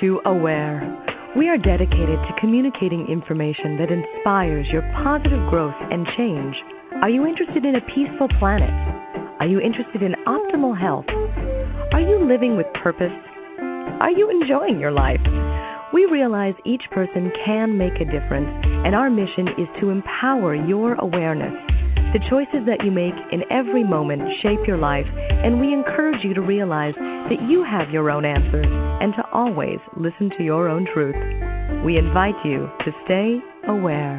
to Aware. We are dedicated to communicating information that inspires your positive growth and change. Are you interested in a peaceful planet? Are you interested in optimal health? Are you living with purpose? Are you enjoying your life? We realize each person can make a difference, and our mission is to empower your awareness. The choices that you make in every moment shape your life, and we encourage you to realize that you have your own answers and to always listen to your own truth. We invite you to stay aware.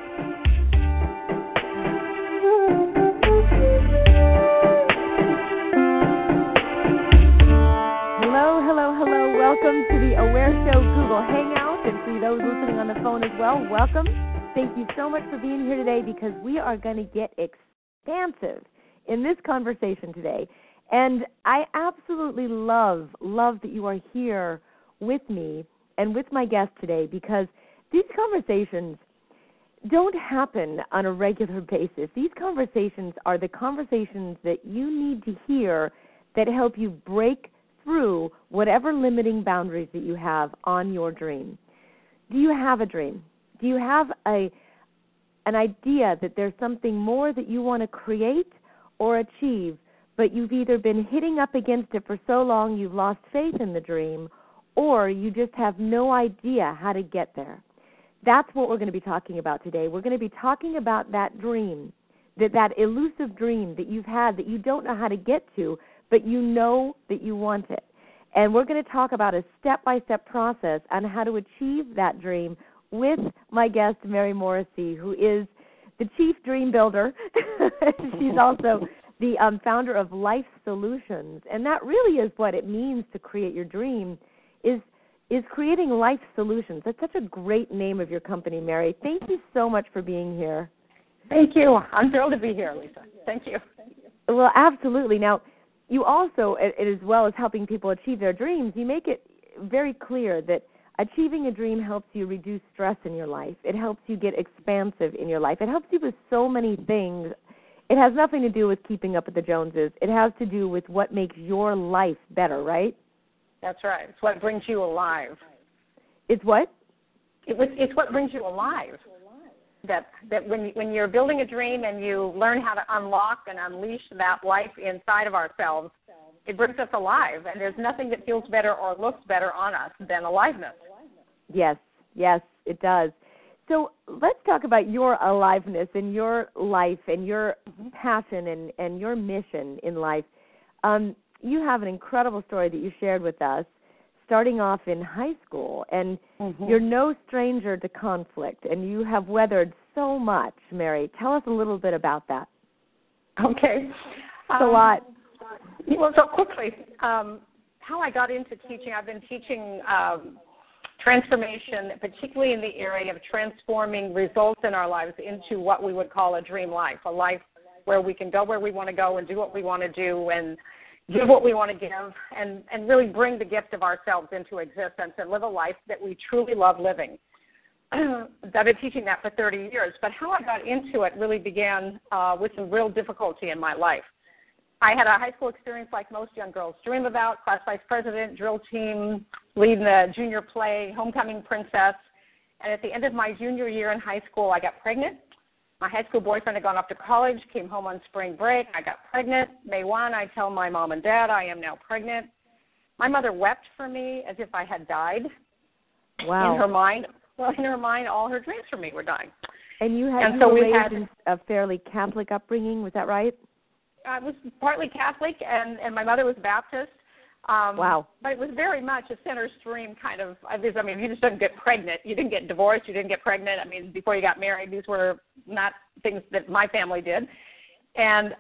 Hello, hello, hello. Welcome to the Aware Show Google Hangout, and for those listening on the phone as well, welcome. Thank you so much for being here today, because we are going to get expansive in this conversation today. And I absolutely love that you are here with me and with my guest today, because these conversations don't happen on a regular basis. These conversations are the conversations that you need to hear that help you break through whatever limiting boundaries that you have on your dream. Do you have a dream? Do you have an idea that there's something more that you want to create or achieve, but you've either been hitting up against it for so long you've lost faith in the dream, or you just have no idea how to get there? That's what we're going to be talking about today. We're going to be talking about that dream, that elusive dream that you've had that you don't know how to get to, but you know that you want it. And we're going to talk about a step-by-step process on how to achieve that dream with my guest, Mary Morrissey, who is the Chief Dream Builder. She's also the founder of Life Solutions. And that really is what it means to create your dream, is creating life solutions. That's such a great name of your company, Mary. Thank you so much for being here. Thank you. I'm thrilled to be here, Lisa. Thank you. Well, absolutely. Now, you also, as well as helping people achieve their dreams, you make it very clear that achieving a dream helps you reduce stress in your life. It helps you get expansive in your life. It helps you with so many things. It has nothing to do with keeping up with the Joneses. It has to do with what makes your life better, right? That's right. It's what brings you alive. It's what? It's what brings you alive. That when you're building a dream and you learn how to unlock and unleash that life inside of ourselves, it brings us alive. And there's nothing that feels better or looks better on us than aliveness. Yes, it does. So let's talk about your aliveness and your life and your passion and your mission in life. You have an incredible story that you shared with us, starting off in high school, and you're no stranger to conflict, and you have weathered so much, Mary. Tell us a little bit about that. Okay. It's a lot. Well, so quickly, how I got into teaching, I've been teaching transformation, particularly in the area of transforming results in our lives into what we would call a dream life, a life where we can go where we want to go and do what we want to do and give what we want to give, and really bring the gift of ourselves into existence and live a life that we truly love living. I've been teaching that for 30 years, but how I got into it really began with some real difficulty in my life. I had a high school experience like most young girls dream about, class vice president, drill team, leading the junior play, homecoming princess, and at the end of my junior year in high school, I got pregnant. My high school boyfriend had gone off to college, came home on spring break. I got pregnant. May 1, I tell my mom and dad I am now pregnant. My mother wept for me as if I had died. Wow. In her mind, all her dreams for me were dying. And you were raised in a fairly Catholic upbringing, was that right? I was partly Catholic, and my mother was Baptist. Wow. But it was very much a center stream kind of, you just didn't get pregnant. You didn't get divorced. You didn't get pregnant. Before you got married, these were not things that my family did. And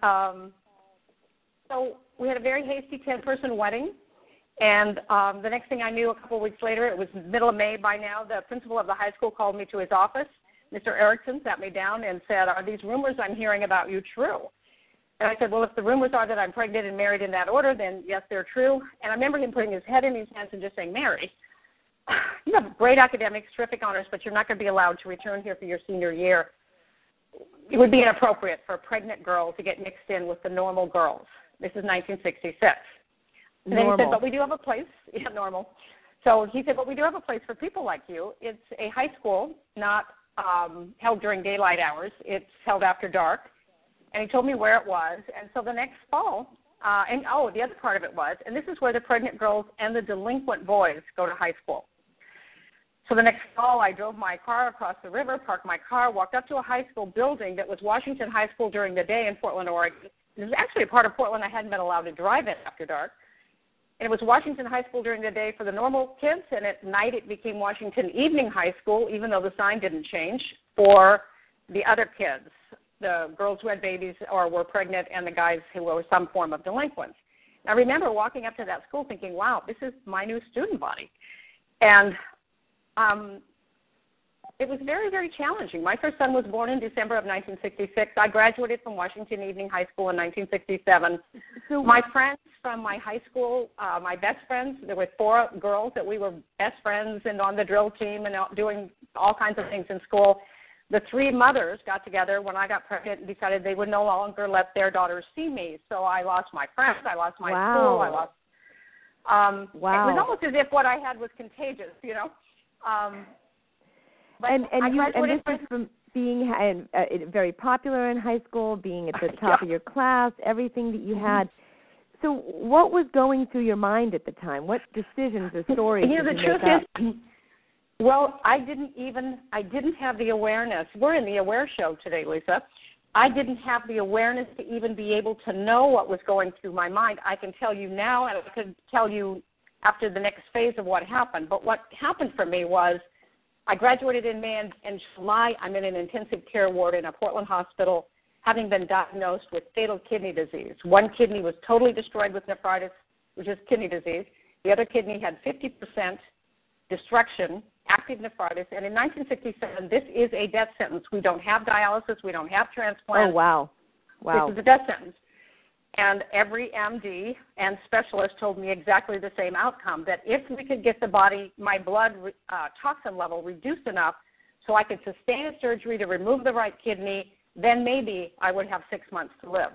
so we had a very hasty 10-person wedding. And the next thing I knew, a couple of weeks later, it was middle of May by now, the principal of the high school called me to his office. Mr. Erickson sat me down and said, "Are these rumors I'm hearing about you true?" And I said, well, if the rumors are that I'm pregnant and married in that order, then yes, they're true. And I remember him putting his head in his hands and just saying, "Mary, you have great academics, terrific honors, but you're not going to be allowed to return here for your senior year. It would be inappropriate for a pregnant girl to get mixed in with the normal girls." This is 1966. And then he said, "But we do have a place." Yeah, normal. So he said, but we do have a place for people like you. It's a high school, not held during daylight hours. It's held after dark. And he told me where it was. And so the next fall, the other part of it was, and this is where the pregnant girls and the delinquent boys go to high school. So the next fall, I drove my car across the river, parked my car, walked up to a high school building that was Washington High School during the day in Portland, Oregon. This is actually a part of Portland I hadn't been allowed to drive in after dark. And it was Washington High School during the day for the normal kids, and at night it became Washington Evening High School, even though the sign didn't change, for the other kids, the girls who had babies or were pregnant and the guys who were some form of delinquents. I remember walking up to that school thinking, wow, this is my new student body. And it was very, very challenging. My first son was born in December of 1966. I graduated from Washington Evening High School in 1967. So my friends from my high school, my best friends, there were 4 girls that we were best friends and on the drill team and doing all kinds of things in school. The 3 mothers got together when I got pregnant and decided they would no longer let their daughters see me. So I lost my friends, I lost my school, I lost. It was almost as if what I had was contagious, you know. And this is from being very popular in high school, being at the top of your class, everything that you had. So what was going through your mind at the time? What decisions or stories did you make up? The truth is, well, I didn't have the awareness. We're in the Aware Show today, Lisa. I didn't have the awareness to even be able to know what was going through my mind. I can tell you now, and I could tell you after the next phase of what happened. But what happened for me was I graduated in May, and in July I'm in an intensive care ward in a Portland hospital, having been diagnosed with fatal kidney disease. One kidney was totally destroyed with nephritis, which is kidney disease. The other kidney had 50% destruction, active nephritis. And in 1967, this is a death sentence. We don't have dialysis. We don't have transplants. Oh, wow. This is a death sentence. And every MD and specialist told me exactly the same outcome, that if we could get my blood toxin level reduced enough so I could sustain a surgery to remove the right kidney, then maybe I would have 6 months to live.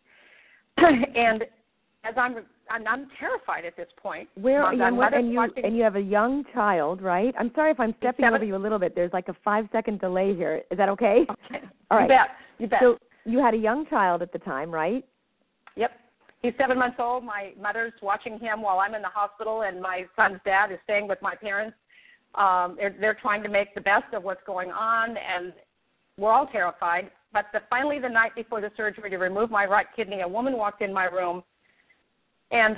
And as I'm terrified at this point. And you have a young child, right? I'm sorry if I'm stepping over you a little bit. There's like a 5-second delay here. Is that okay? Okay. All right. You bet. So you had a young child at the time, right? Yep. He's 7 months old. My mother's watching him while I'm in the hospital, and my son's dad is staying with my parents. They're trying to make the best of what's going on, and we're all terrified. But finally, the night before the surgery to remove my right kidney, a woman walked in my room and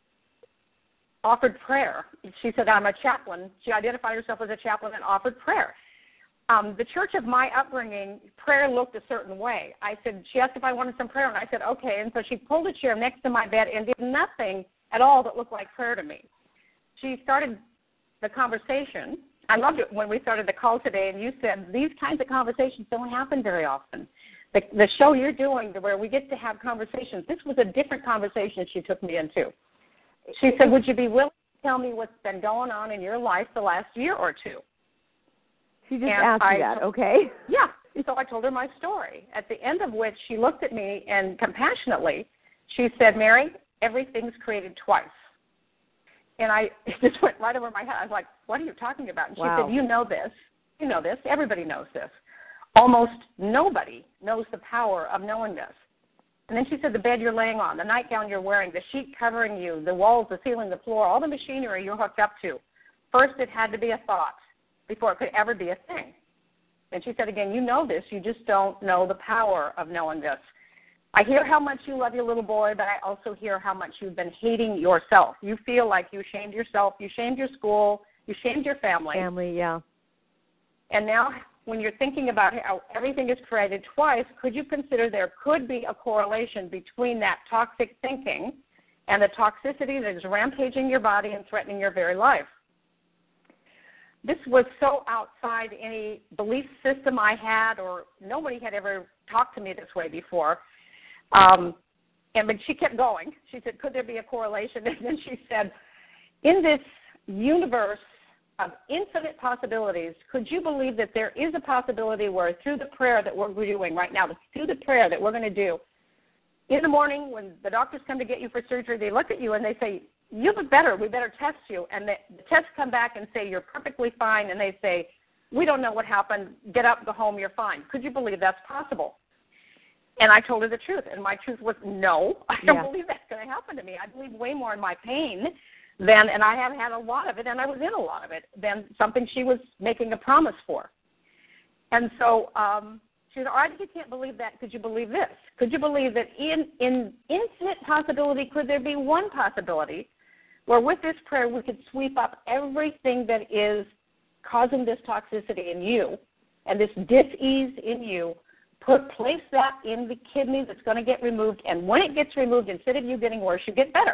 offered prayer. She said, I'm a chaplain. She identified herself as a chaplain and offered prayer. The church of my upbringing, prayer looked a certain way. She asked if I wanted some prayer, and I said, okay. And so she pulled a chair next to my bed and did nothing at all that looked like prayer to me. She started the conversation. I loved it when we started the call today, and you said these kinds of conversations don't happen very often. The show you're doing where we get to have conversations, this was a different conversation she took me into. She said, would you be willing to tell me what's been going on in your life the last year or two? She just asked you that, okay? Yeah. So I told her my story, at the end of which she looked at me and compassionately, she said, Mary, everything's created twice. And it just went right over my head. I was like, what are you talking about? And she said, you know this, everybody knows this. Almost nobody knows the power of knowing this. And then she said, the bed you're laying on, the nightgown you're wearing, the sheet covering you, the walls, the ceiling, the floor, all the machinery you're hooked up to. First, it had to be a thought before it could ever be a thing. And she said, again, you know this, you just don't know the power of knowing this. I hear how much you love your little boy, but I also hear how much you've been hating yourself. You feel like you shamed yourself, you shamed your school, you shamed your family. Yeah. And now when you're thinking about how everything is created twice, could you consider there could be a correlation between that toxic thinking and the toxicity that is rampaging your body and threatening your very life? This was so outside any belief system I had, or nobody had ever talked to me this way before. But she kept going. She said, could there be a correlation? And then she said, in this universe of infinite possibilities, could you believe that there is a possibility where through the prayer that we're doing right now, through the prayer that we're going to do, in the morning when the doctors come to get you for surgery, they look at you and they say, you look better. We better test you. And the tests come back and say, you're perfectly fine. And they say, we don't know what happened. Get up, go home, you're fine. Could you believe that's possible? And I told her the truth. And my truth was, no, I don't believe that's going to happen to me. I believe way more in my pain than, and I have had a lot of it, and I was in a lot of it, than something she was making a promise for. And so she said, I just can't believe that. Could you believe this? Could you believe that in infinite possibility, could there be one possibility where with this prayer we could sweep up everything that is causing this toxicity in you and this dis-ease in you, place that in the kidney that's going to get removed, and when it gets removed, instead of you getting worse, you get better.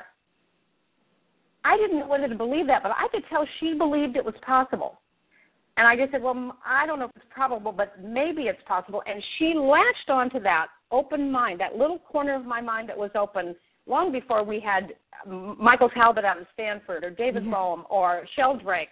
I didn't know whether to believe that, but I could tell she believed it was possible. And I just said, well, I don't know if it's probable, but maybe it's possible. And she latched onto that open mind, that little corner of my mind that was open long before we had Michael Talbot out of Stanford or David Bohm or Sheldrake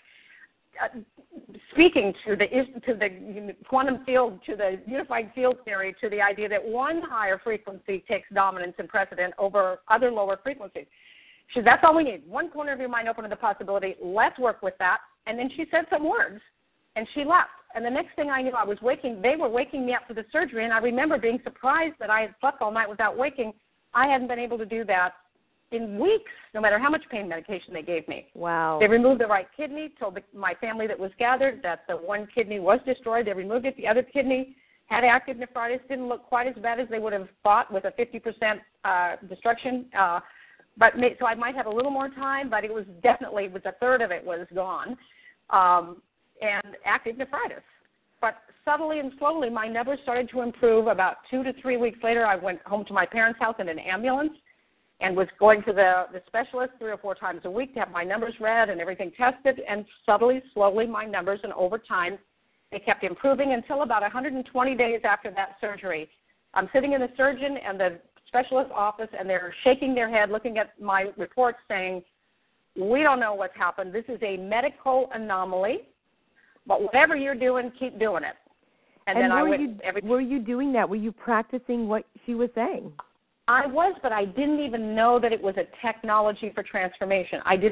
speaking to the quantum field, to the unified field theory, to the idea that one higher frequency takes dominance and precedent over other lower frequencies. She said, that's all we need. One corner of your mind open to the possibility. Let's work with that. And then she said some words, and she left. And the next thing I knew, they were waking me up for the surgery, and I remember being surprised that I had slept all night without waking. I hadn't been able to do that in weeks, no matter how much pain medication they gave me. Wow. They removed the right kidney, told my family that was gathered that the one kidney was destroyed. They removed it. The other kidney had active nephritis, didn't look quite as bad as they would have thought with a 50% destruction. So I might have a little more time, but it was definitely, a third of it was gone, and active nephritis. But subtly and slowly, my numbers started to improve. About 2 to 3 weeks later, I went home to my parents' house in an ambulance and was going to the specialist 3 or 4 times a week to have my numbers read and everything tested. And subtly, slowly, my numbers, and over time, they kept improving until about 120 days after that surgery. I'm sitting in the surgeon and the specialist office, and they're shaking their head, looking at my reports, saying, we don't know what's happened. This is a medical anomaly, but whatever you're doing, keep doing it. And then were you doing that? Were you practicing what she was saying? I was, but I didn't even know that it was a technology for transformation. And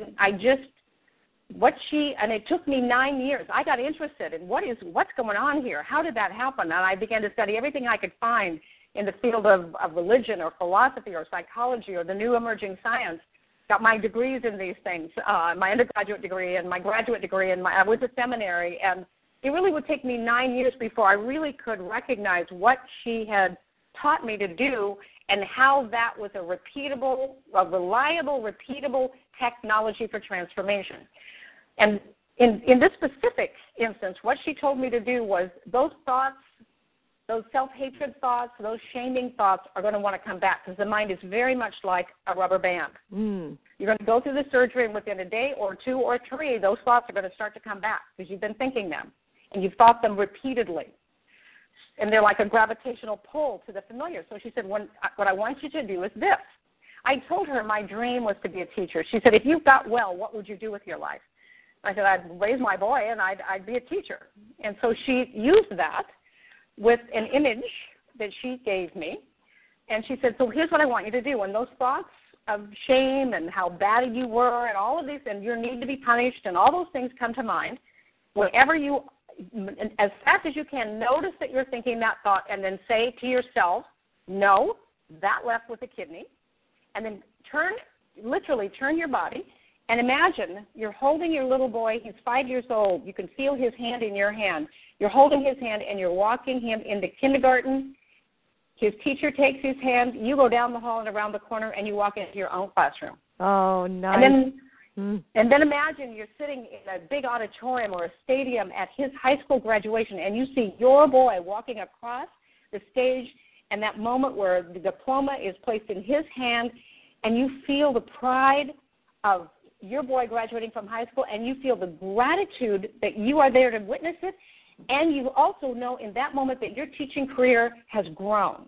it took me 9 years. I got interested in what's going on here. How did that happen? And I began to study everything I could find in the field of religion or philosophy or psychology or the new emerging science. Got my degrees in these things, my undergraduate degree and my graduate degree, and I was a seminary. And it really would take me 9 years before I really could recognize what she had taught me to do and how that was a reliable, repeatable technology for transformation. And in this specific instance, what she told me to do was those thoughts, those self-hatred thoughts, those shaming thoughts are going to want to come back because the mind is very much like a rubber band. You're going to go through the surgery, and within a day or 2 or 3, those thoughts are going to start to come back because you've been thinking them, and you've thought them repeatedly. And they're like a gravitational pull to the familiar. So she said, what I want you to do is this. I told her my dream was to be a teacher. She said, if you got well, what would you do with your life? I said, I'd raise my boy, and I'd be a teacher. And so she used that with an image that she gave me, and she said, so here's what I want you to do. When those thoughts of shame and how bad you were and all of these, and your need to be punished and all those things come to mind, whenever you, as fast as you can, notice that you're thinking that thought and then say to yourself, no, that left with the kidney, and then literally turn your body and imagine you're holding your little boy. He's 5 years old. You can feel his hand in your hand. You're holding his hand, and you're walking him into kindergarten. His teacher takes his hand. You go down the hall and around the corner, and you walk into your own classroom. Oh, nice. And then imagine you're sitting in a big auditorium or a stadium at his high school graduation, and you see your boy walking across the stage, and that moment where the diploma is placed in his hand, and you feel the pride of your boy graduating from high school, and you feel the gratitude that you are there to witness it, and you also know in that moment that your teaching career has grown.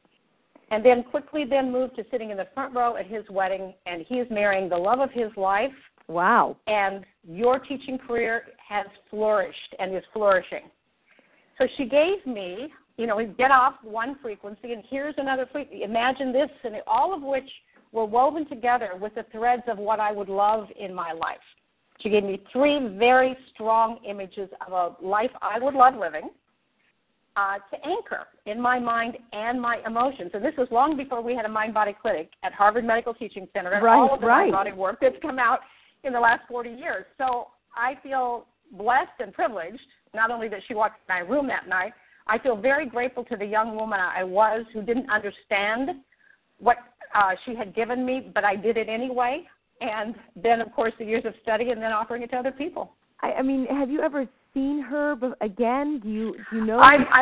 And then quickly move to sitting in the front row at his wedding, and he is marrying the love of his life. Wow. And your teaching career has flourished and is flourishing. So she gave me, get off one frequency, and here's another frequency. Imagine this, and all of which were woven together with the threads of what I would love in my life. She gave me 3 very strong images of a life I would love living to anchor in my mind and my emotions. And this was long before we had a mind-body clinic at Harvard Medical Teaching Center and all of the mind-body work that's come out in the last 40 years. So I feel blessed and privileged, not only that she walked in my room that night, I feel very grateful to the young woman I was who didn't understand what she had given me, but I did it anyway. And then, of course, the years of study and then offering it to other people. I mean, have you ever seen her again? Do you know?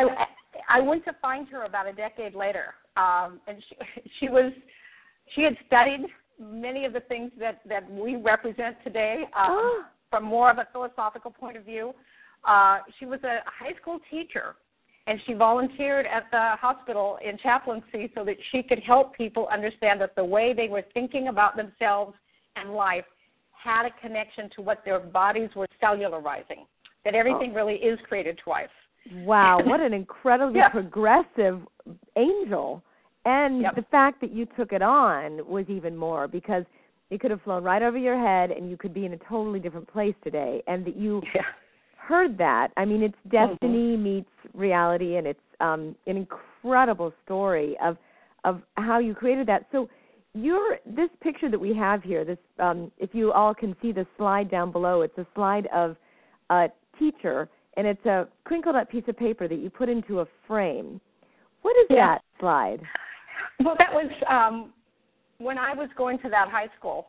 I went to find her about a decade later, and she had studied many of the things that we represent today from more of a philosophical point of view. She was a high school teacher, and she volunteered at the hospital in chaplaincy so that she could help people understand that the way they were thinking about themselves and life had a connection to what their bodies were cellularizing, that everything really is created twice. Wow, what an incredibly progressive angel. And the fact that you took it on was even more, because it could have flown right over your head and you could be in a totally different place today. And that you heard that. I mean, it's destiny meets reality, and it's an incredible story of how you created that. So this picture that we have here, this if you all can see the slide down below, it's a slide of a teacher, and it's a crinkled up piece of paper that you put into a frame. What is that slide? Well, that was when I was going to that high school.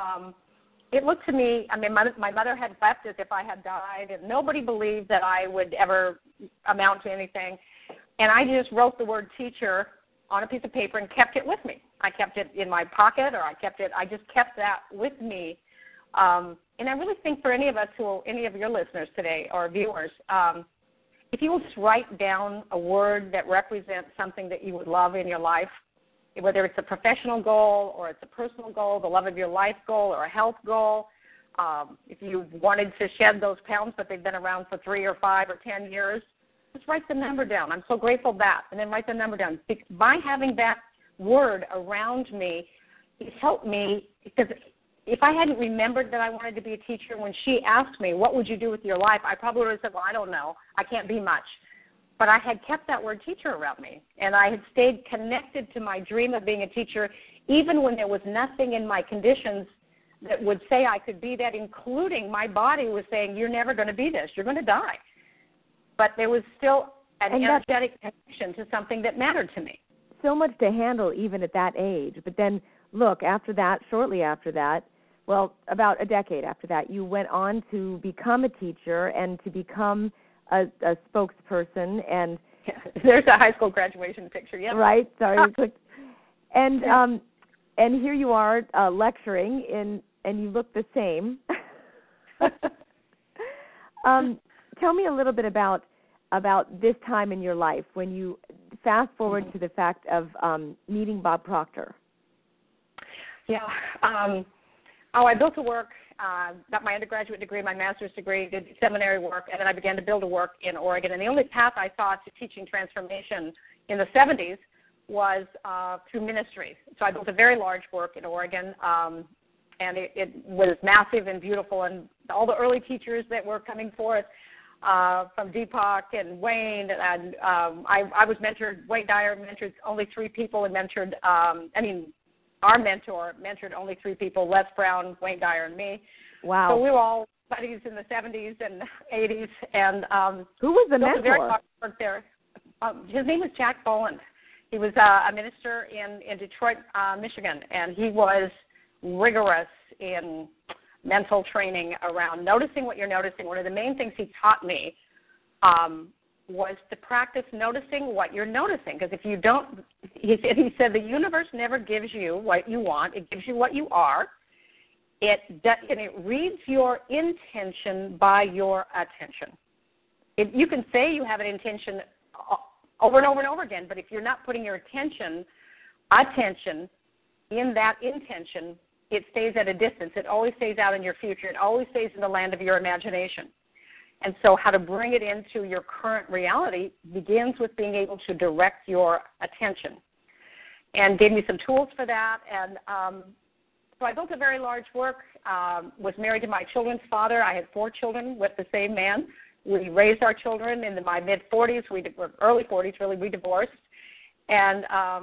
It looked to me, I mean, my mother had left as if I had died, and nobody believed that I would ever amount to anything. And I just wrote the word teacher on a piece of paper and kept it with me. I kept it in my pocket, or I just kept that with me. And I really think for any of your listeners today or viewers, if you will just write down a word that represents something that you would love in your life, whether it's a professional goal or it's a personal goal, the love of your life goal or a health goal, if you wanted to shed those pounds but they've been around for 3 or 5 or 10 years, just write the number down. I'm so grateful that. And then write the number down. By having that word around me, it helped me, because if I hadn't remembered that I wanted to be a teacher, when she asked me, what would you do with your life, I probably would have said, well, I don't know. I can't be much. But I had kept that word teacher around me, and I had stayed connected to my dream of being a teacher, even when there was nothing in my conditions that would say I could be that, including my body was saying, you're never going to be this. You're going to die. But there was still an energetic connection to something that mattered to me. So much to handle even at that age. But then, look, after that, shortly after that, well, about a decade after that, you went on to become a teacher and to become a spokesperson. And there's a high school graduation picture, yeah. Right, sorry. And here you are lecturing, and you look the same. Tell me a little bit about this time in your life when you fast forward to the fact of meeting Bob Proctor. Yeah. I built a work, got my undergraduate degree, my master's degree, did seminary work, and then I began to build a work in Oregon. And the only path I saw to teaching transformation in the 70s was through ministry. So I built a very large work in Oregon, and it was massive and beautiful. And all the early teachers that were coming forth, from Deepak and Wayne, and I was mentored. Wayne Dyer mentored only 3 people, and mentored. Our mentor mentored only 3 people: Les Brown, Wayne Dyer, and me. Wow! So we were all buddies in the 70s and 80s. And who was the mentor? Very work there. His name was Jack Boland. He was a minister in Detroit, Michigan, and he was rigorous in mental training around noticing what you're noticing. One of the main things he taught me was to practice noticing what you're noticing. Because if you don't, he said the universe never gives you what you want. It gives you what you are. And it reads your intention by your attention. You can say you have an intention over and over and over again, but if you're not putting your attention in that intention, it stays at a distance. It always stays out in your future. It always stays in the land of your imagination. And so how to bring it into your current reality begins with being able to direct your attention. and gave me some tools for that. And so I built a very large work, was married to my children's father. I had 4 children with the same man. We raised our children in my mid-40s, early 40s, really, we divorced. And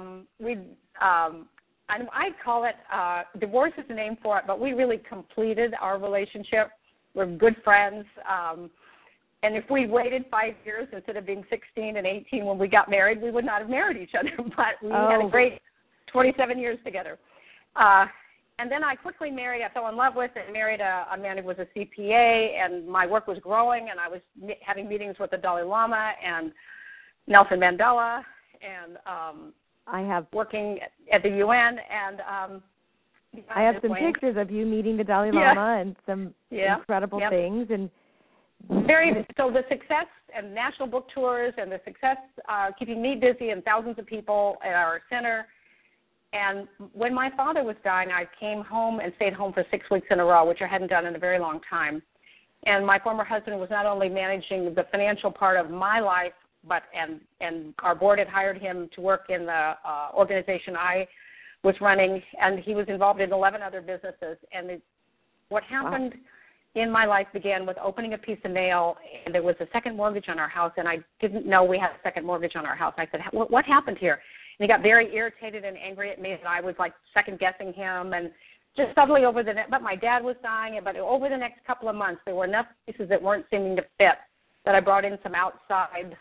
I call it, divorce is the name for it, but we really completed our relationship. We're good friends. And if we waited 5 years instead of being 16 and 18 when we got married, we would not have married each other. But we had a great 27 years together. And then I quickly married, I fell in love with and married a man who was a CPA, and my work was growing, and I was having meetings with the Dalai Lama and Nelson Mandela, and I have working at the UN, and I have some pictures of you meeting the Dalai Lama and some incredible things. And so the success and national book tours and the success keeping me busy and thousands of people at our center. And when my father was dying, I came home and stayed home for 6 weeks in a row, which I hadn't done in a very long time. And my former husband was not only managing the financial part of my life, but and our board had hired him to work in the organization I was running, and he was involved in 11 other businesses. And what happened in my life began with opening a piece of mail, and there was a second mortgage on our house, and I didn't know we had a second mortgage on our house. I said, what happened here? And he got very irritated and angry at me that I was, like, second-guessing him. And just suddenly but my dad was dying, but over the next couple of months, there were enough pieces that weren't seeming to fit that I brought in some outside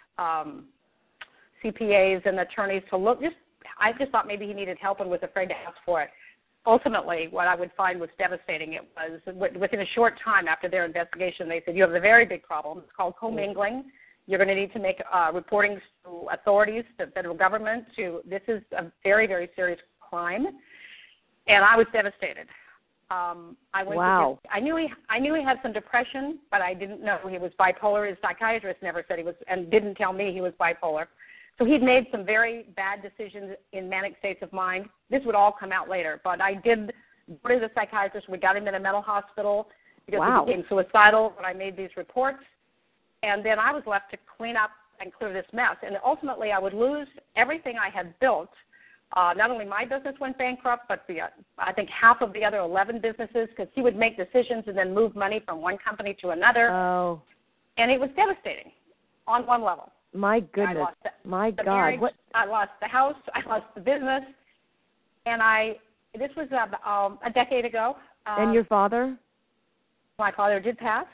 CPAs and attorneys to look. I just thought maybe he needed help and was afraid to ask for it. Ultimately, what I would find was devastating. It was within a short time after their investigation, they said, you have a very big problem. It's called commingling. You're going to need to make reporting to authorities, to the federal government. This is a very, very serious crime. And I was devastated. I knew he had some depression, but I didn't know he was bipolar. His psychiatrist never said he was, and didn't tell me he was bipolar. So he'd made some very bad decisions in manic states of mind. This would all come out later, but I did go to the psychiatrist. We got him in a mental hospital because he became suicidal when I made these reports. And then I was left to clean up and clear this mess. And ultimately, I would lose everything I had built. Not only my business went bankrupt, but I think half of the other 11 businesses, because he would make decisions and then move money from one company to another. Oh. And it was devastating on one level. My goodness. My God. Marriage, I lost the house. I lost the business. And this was a decade ago. And your father? My father did pass,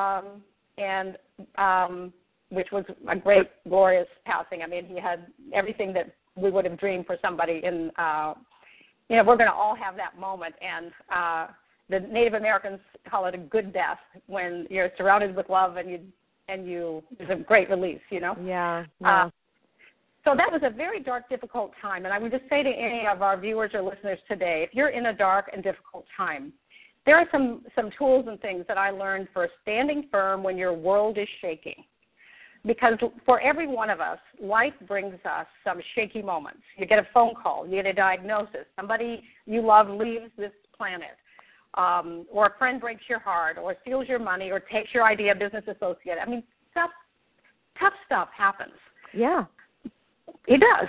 which was a great, glorious passing. I mean, he had everything that we would have dreamed for somebody. And, we're going to all have that moment. And the Native Americans call it a good death when you're surrounded with love and it's a great release, Yeah. So that was a very dark, difficult time. And I would just say to any of our viewers or listeners today, if you're in a dark and difficult time, there are some tools and things that I learned for standing firm when your world is shaking. Because for every one of us, life brings us some shaky moments. You get a phone call, you get a diagnosis, somebody you love leaves this planet, or a friend breaks your heart, or steals your money, or takes your idea, business associate. I mean, tough stuff happens. Yeah. It does.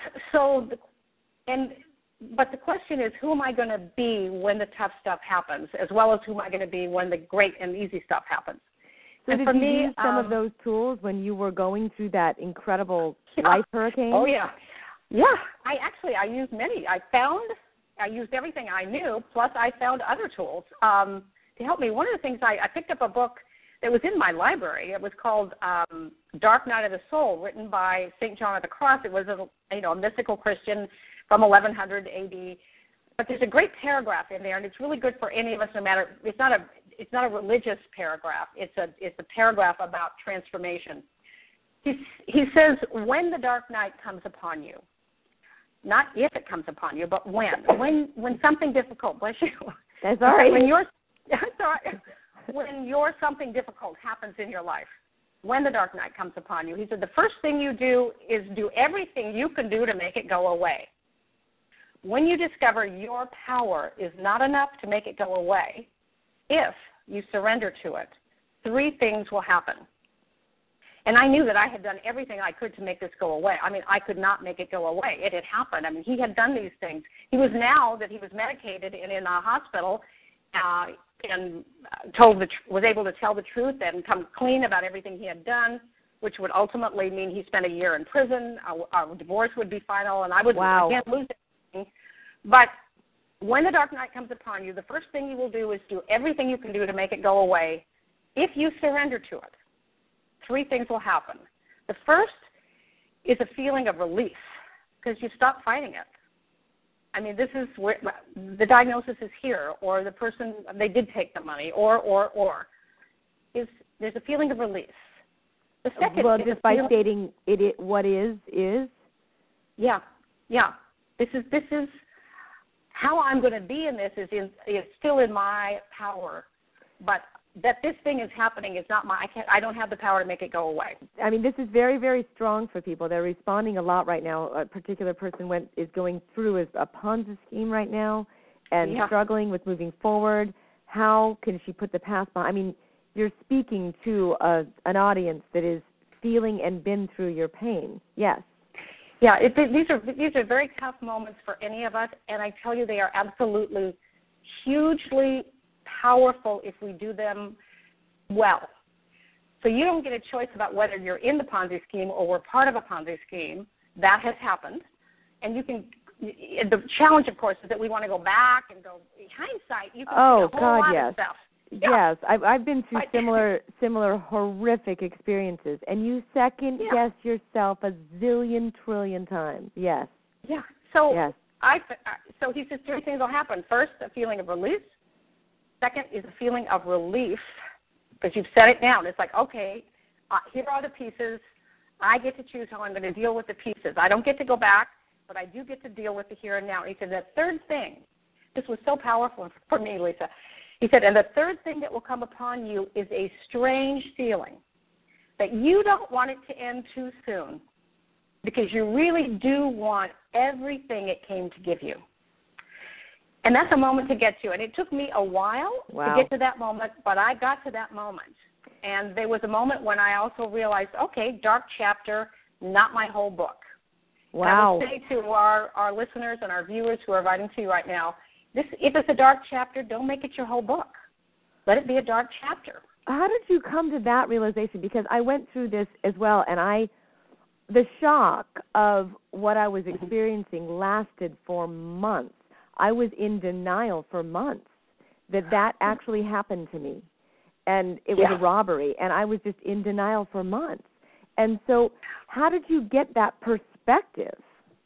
But the question is, who am I going to be when the tough stuff happens, as well as who am I going to be when the great and easy stuff happens? So and did for you me, use some of those tools when you were going through that incredible life hurricane? Oh, yeah. Yeah. I used many. I used everything I knew, plus I found other tools to help me. One of the things, I picked up a book that was in my library. It was called Dark Night of the Soul, written by St. John of the Cross. It was a mystical Christian from 1100 AD. But there's a great paragraph in there, and it's really good for any of us, no matter. It's not a religious paragraph. It's a paragraph about transformation. He says, when the dark night comes upon you, not if it comes upon you, but when something difficult, bless you. That's all right. When something difficult happens in your life, when the dark night comes upon you, he said, the first thing you do is do everything you can do to make it go away. When you discover your power is not enough to make it go away, if you surrender to it, 3 things will happen. And I knew that I had done everything I could to make this go away. I mean, I could not make it go away. It had happened. I mean, he had done these things. He was, now that he was medicated and in a hospital, and was able to tell the truth and come clean about everything he had done, which would ultimately mean he spent a year in prison. Our divorce would be final, and I can't lose anything. But when the dark night comes upon you, the first thing you will do is do everything you can do to make it go away. If you surrender to it, 3 things will happen. The first is a feeling of relief because you stop fighting it. I mean, this is where the diagnosis is here, or the person, they did take the money, or. There's a feeling of relief. The second is just by stating what is. Yeah. This is how I'm going to be in this is still in my power, but that this thing is happening is not I don't have the power to make it go away. I mean, this is very, very strong for people. They're responding a lot right now. A particular person is going through a Ponzi scheme right now and struggling with moving forward. How can she put the past behind? I mean, you're speaking to an audience that is feeling and been through your pain. Yes. Yeah, these are very tough moments for any of us, and I tell you, they are absolutely hugely powerful if we do them well. So you don't get a choice about whether you're in the Ponzi scheme or we're part of a Ponzi scheme. That has happened, and you can. The challenge, of course, is that we want to go back and go. In hindsight, you can see a whole lot of stuff. Yeah. Yes, I've been through similar horrific experiences, and you second guess yourself a zillion trillion times. Yes. Yeah. So so he says 3 things will happen. First, a feeling of relief. Second is a feeling of relief because you've set it down. It's like, okay, here are the pieces. I get to choose how I'm going to deal with the pieces. I don't get to go back, but I do get to deal with the here and now. He said the third thing, this was so powerful for me, Lisa. He said, and the third thing that will come upon you is a strange feeling that you don't want it to end too soon because you really do want everything it came to give you. And that's a moment to get to. And it took me a while to get to that moment, but I got to that moment. And there was a moment when I also realized, okay, dark chapter, not my whole book. Wow. And I would say to our listeners and our viewers who are writing to you right now, if it's a dark chapter, don't make it your whole book. Let it be a dark chapter. How did you come to that realization? Because I went through this as well, and the shock of what I was experiencing lasted for months. I was in denial for months that actually happened to me, and it was a robbery, and I was just in denial for months. And so how did you get that perspective?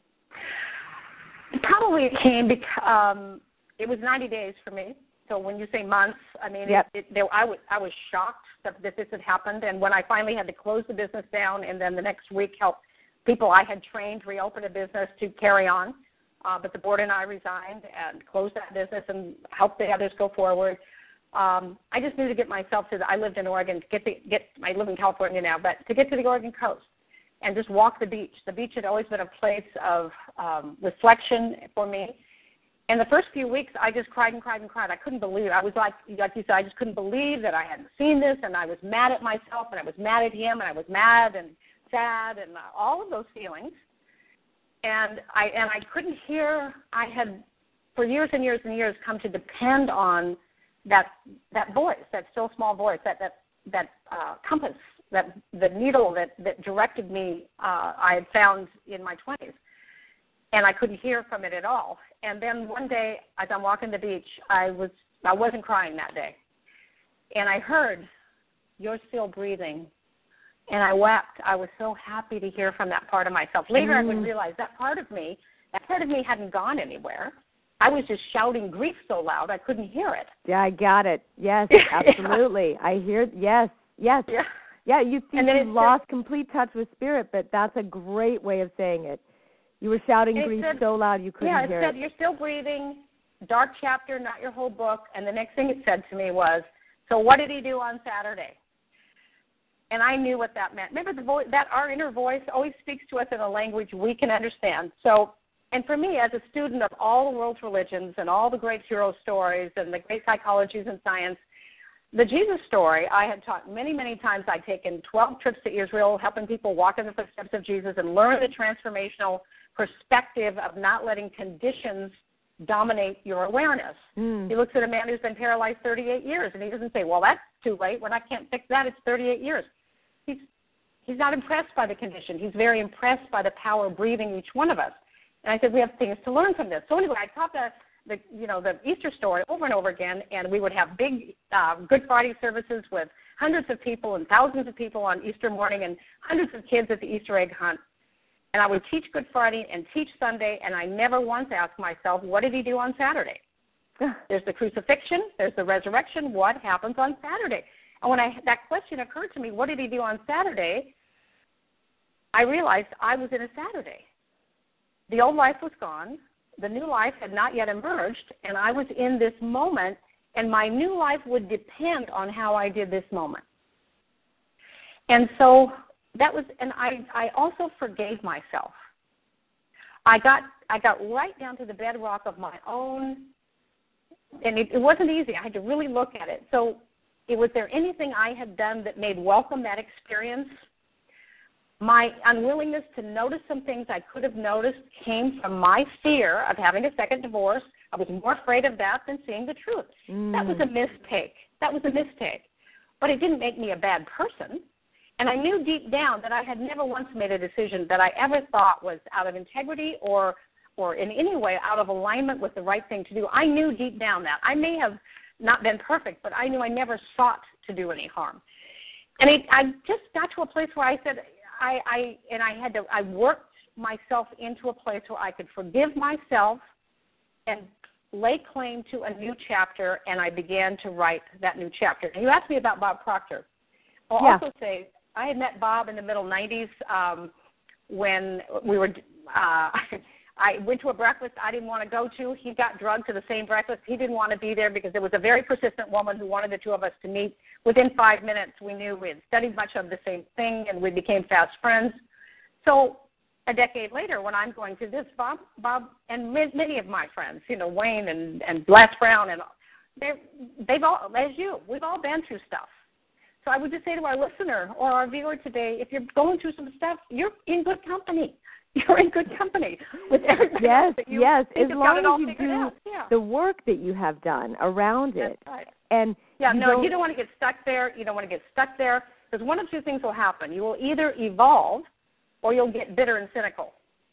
Probably it came because it was 90 days for me. So when you say months, I mean, I was shocked that this had happened. And when I finally had to close the business down and then the next week help people I had trained reopen a business to carry on, but the board and I resigned and closed that business and helped the others go forward. I just knew to get myself I lived in Oregon, I live in California now, but to get to the Oregon coast and just walk the beach. The beach had always been a place of reflection for me. And the first few weeks, I just cried and cried and cried. I couldn't believe it. I was like you said, I just couldn't believe that I hadn't seen this, and I was mad at myself, and I was mad at him, and I was mad and sad, and all of those feelings. And I couldn't hear. I had, for years and years and years, come to depend on that voice, that still small voice, that compass, the needle that directed me. I had found in my 20s. And I couldn't hear from it at all. And then one day, as I'm walking the beach, I wasn't crying that day. And I heard, "You're still breathing." And I wept. I was so happy to hear from that part of myself. Later, I would realize that part of me hadn't gone anywhere. I was just shouting grief so loud, I couldn't hear it. Yeah, I got it. Yes, absolutely. I hear, yes. Yeah, you lost complete touch with spirit, but that's a great way of saying it. You were shouting grief so loud you couldn't hear it. Yeah, it said, "You're still breathing, dark chapter, not your whole book." And the next thing it said to me was, "So what did he do on Saturday?" And I knew what that meant. Remember, that our inner voice always speaks to us in a language we can understand. So, and for me, as a student of all the world's religions and all the great hero stories and the great psychologies and science, the Jesus story, I had taught many, many times. I'd taken 12 trips to Israel, helping people walk in the footsteps of Jesus and learn the transformational perspective of not letting conditions dominate your awareness. He looks at a man who's been paralyzed 38 years, and he doesn't say, well, that's too late. When I can't fix that, it's 38 years. He's not impressed by the condition. He's very impressed by the power breathing each one of us. And I said, we have things to learn from this. So anyway, I taught the Easter story over and over again, and we would have big Good Friday services with hundreds of people and thousands of people on Easter morning and hundreds of kids at the Easter egg hunt. And I would teach Good Friday and teach Sunday, and I never once asked myself, what did he do on Saturday? There's the crucifixion, there's the resurrection, what happens on Saturday? And when that question occurred to me, what did he do on Saturday, I realized I was in a Saturday. The old life was gone. The new life had not yet emerged, and I was in this moment, and my new life would depend on how I did this moment. And so that was, and I also forgave myself. I got right down to the bedrock of my own, and it wasn't easy. I had to really look at it. So was there anything I had done that made welcome that experience? My unwillingness to notice some things I could have noticed came from my fear of having a second divorce. I was more afraid of that than seeing the truth. That was a mistake. But it didn't make me a bad person. And I knew deep down that I had never once made a decision that I ever thought was out of integrity or in any way out of alignment with the right thing to do. I knew deep down that. I may have not been perfect, but I knew I never sought to do any harm. And I just got to a place where I said, I worked myself into a place where I could forgive myself and lay claim to a new chapter, and I began to write that new chapter. And you asked me about Bob Proctor. I'll also say I had met Bob in the middle 90s when we were I went to a breakfast I didn't want to go to. He got drugged to the same breakfast. He didn't want to be there because there was a very persistent woman who wanted the two of us to meet. Within 5 minutes, we knew we had studied much of the same thing, and we became fast friends. So a decade later, when I'm going through this, Bob and many of my friends, Wayne and Les Brown, and they've all, as you, we've all been through stuff. So I would just say to our listener or our viewer today, if you're going through some stuff, you're in good company. You're in good company with everybody. Yes. As long as you do the work that you have done around it. That's right. And you don't want to get stuck there. You don't want to get stuck there because one of two things will happen. You will either evolve or you'll get bitter and cynical.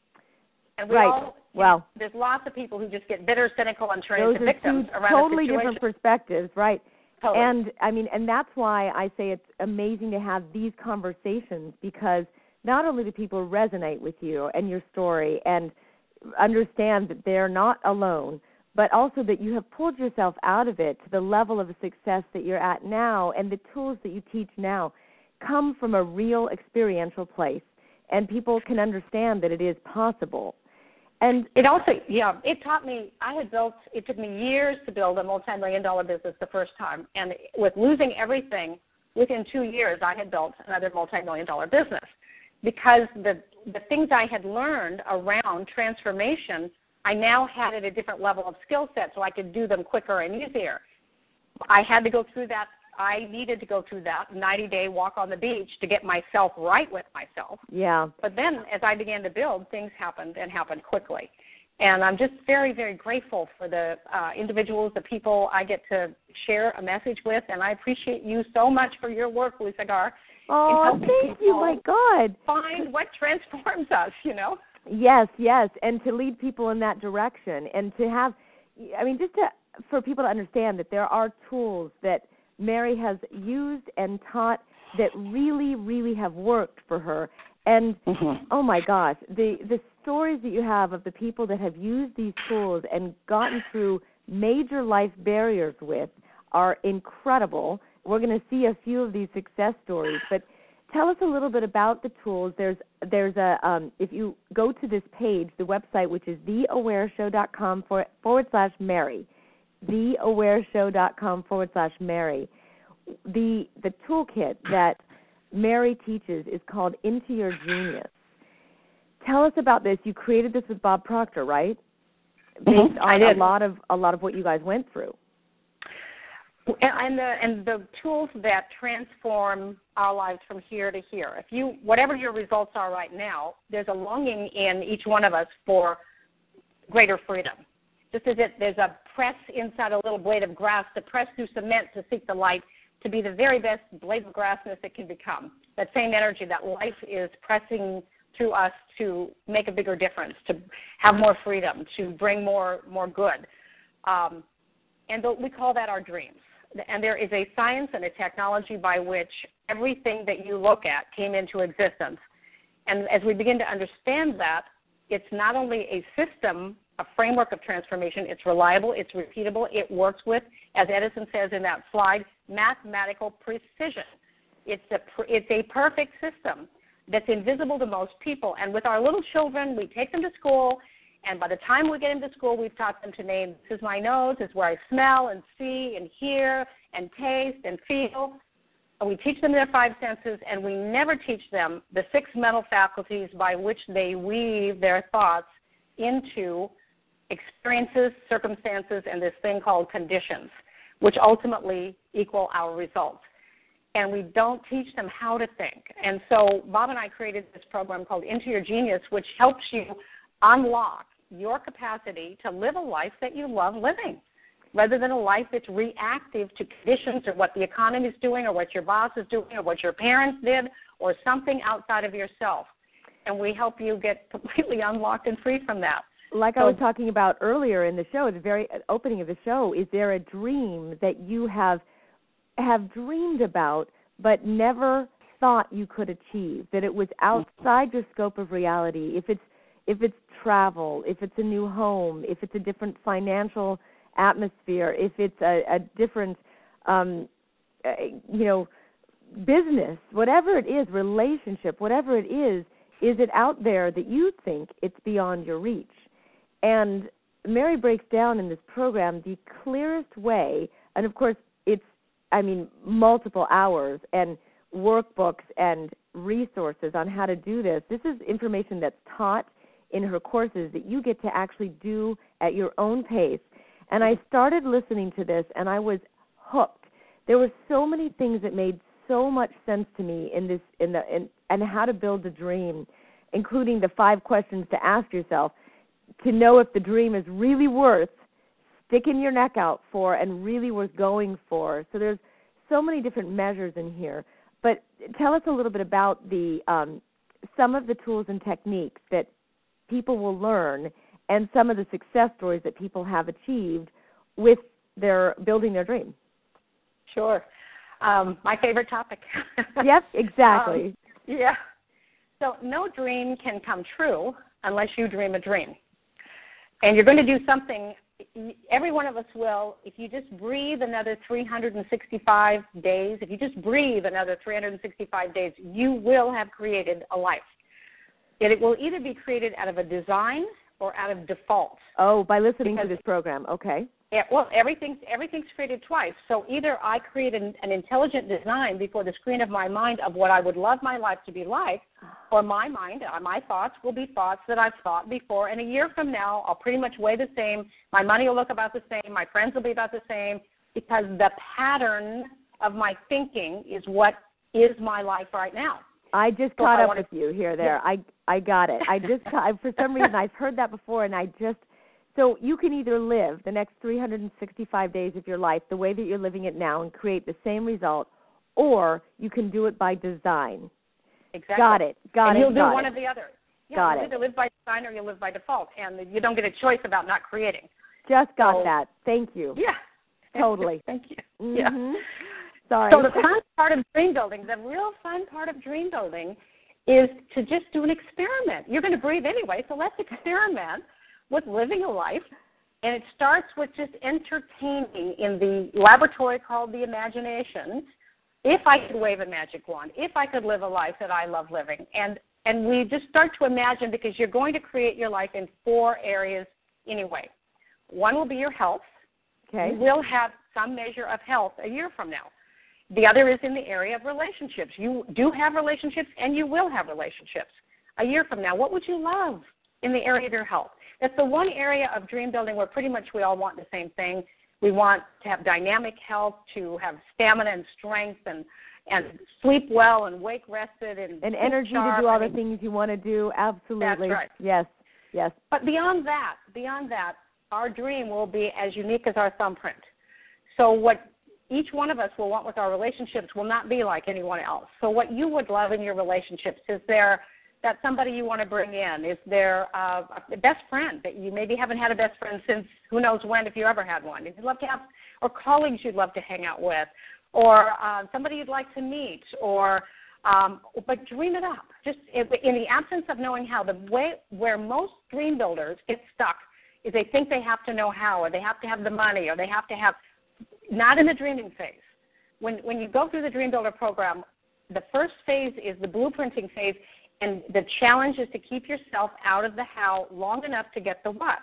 And there's lots of people who just get bitter, cynical, and turn into victims around the totally different perspectives, right? Totally. And that's why I say it's amazing to have these conversations, because not only do people resonate with you and your story and understand that they're not alone, but also that you have pulled yourself out of it to the level of success that you're at now, and the tools that you teach now come from a real experiential place, and people can understand that it is possible. And it also, it taught me, it took me years to build a multi-million-dollar business the first time, and with losing everything, within 2 years I had built another multi-million-dollar business. Because the things I had learned around transformation, I now had at a different level of skill set, so I could do them quicker and easier. I had to go through that. I needed to go through that 90-day walk on the beach to get myself right with myself. Yeah. But then as I began to build, things happened and happened quickly. And I'm just very, very grateful for the individuals, the people I get to share a message with, and I appreciate you so much for your work, Lisa Garr. Oh, thank you, my God. Find what transforms us, Yes, and to lead people in that direction, and to have, for people to understand that there are tools that Mary has used and taught that really, really have worked for her. And, oh, my gosh, the stories that you have of the people that have used these tools and gotten through major life barriers with are incredible. We're going to see a few of these success stories, but tell us a little bit about the tools. There's a if you go to this page, the website, which is theawareshow.com/Mary, theawareshow.com/Mary. The toolkit that Mary teaches is called Into Your Genius. Tell us about this. You created this with Bob Proctor, right? Based on a lot of what you guys went through. And the tools that transform our lives from here to here. Whatever your results are right now, there's a longing in each one of us for greater freedom. Just as there's a press inside a little blade of grass to press through cement to seek the light, to be the very best blade of grassness it can become. That same energy, that life is pressing through us to make a bigger difference, to have more freedom, to bring more good. We call that our dreams. And there is a science and a technology by which everything that you look at came into existence. And as we begin to understand that, it's not only a system, a framework of transformation, it's reliable, it's repeatable, it works with, as Edison says in that slide, mathematical precision. It's a perfect system that's invisible to most people. And with our little children, we take them to school, and by the time we get into school, we've taught them to name, this is my nose, this is where I smell and see and hear and taste and feel. And we teach them their five senses, and we never teach them the six mental faculties by which they weave their thoughts into experiences, circumstances, and this thing called conditions, which ultimately equal our results. And we don't teach them how to think. And so Bob and I created this program called Into Your Genius, which helps you unlock your capacity to live a life that you love living, rather than a life that's reactive to conditions or what the economy is doing or what your boss is doing or what your parents did or something outside of yourself. And we help you get completely unlocked and free from that. Like I was talking about earlier in the show, the very opening of the show, is there a dream that you have dreamed about but never thought you could achieve, that it was outside your scope of reality? If it's travel, if it's a new home, if it's a different financial atmosphere, if it's a different, business, whatever it is, relationship, whatever it is it out there that you think it's beyond your reach? And Mary breaks down in this program the clearest way, and of course it's, multiple hours and workbooks and resources on how to do this. This is information that's taught in her courses that you get to actually do at your own pace. And I started listening to this, and I was hooked. There were so many things that made so much sense to me and how to build a dream, including the 5 questions to ask yourself to know if the dream is really worth sticking your neck out for and really worth going for. So there's so many different measures in here. But tell us a little bit about the some of the tools and techniques that people will learn and some of the success stories that people have achieved with their building their dream. Sure. My favorite topic. Yes, exactly. Yeah. So no dream can come true unless you dream a dream. And you're going to do something, every one of us will, if you just breathe another 365 days, you will have created a life. Yet it will either be created out of a design or out of default. Oh, by listening to this program, okay. Yeah, well, everything's created twice. So either I create an intelligent design before the screen of my mind of what I would love my life to be like, or my mind, my thoughts will be thoughts that I've thought before. And a year from now, I'll pretty much weigh the same. My money will look about the same. My friends will be about the same, because the pattern of my thinking is what is my life right now. I just caught up with you here. Yeah. I got it. For some reason, I've heard that before, and so you can either live the next 365 days of your life the way that you're living it now and create the same result, or you can do it by design. Exactly. Got it. And you'll do one or the other. Yeah, got it. You either live by design or you live by default, and you don't get a choice about not creating. Just got that. Thank you. Yeah. Totally. Thank you. Mm-hmm. Yeah. Sorry. So the fun part of dream building, the real fun part of dream building, is to just do an experiment. You're going to breathe anyway, so let's experiment with living a life. And it starts with just entertaining in the laboratory called the imagination. If I could wave a magic wand, if I could live a life that I love living. And we just start to imagine, because you're going to create your life in 4 areas anyway. One will be your health. Okay. You will have some measure of health a year from now. The other is in the area of relationships. You do have relationships, and you will have relationships a year from now. What would you love in the area of your health? That's the one area of dream building where pretty much we all want the same thing. We want to have dynamic health, to have stamina and strength, and sleep well and wake rested and energy sharp, to do all the things you want to do. Absolutely. That's right. Yes. But beyond that, our dream will be as unique as our thumbprint. So what each one of us will want with our relationships will not be like anyone else. So what you would love in your relationships, is there that somebody you want to bring in? Is there a best friend that you maybe haven't had a best friend since who knows when, if you ever had one? If you'd love to have, or colleagues you'd love to hang out with, or somebody you'd like to meet, or but dream it up. Just in the absence of knowing how, the way where most dream builders get stuck is they think they have to know how, or they have to have the money, or they have to have, not in the dreaming phase. When you go through the Dream Builder program, the first phase is the blueprinting phase, and the challenge is to keep yourself out of the how long enough to get the what.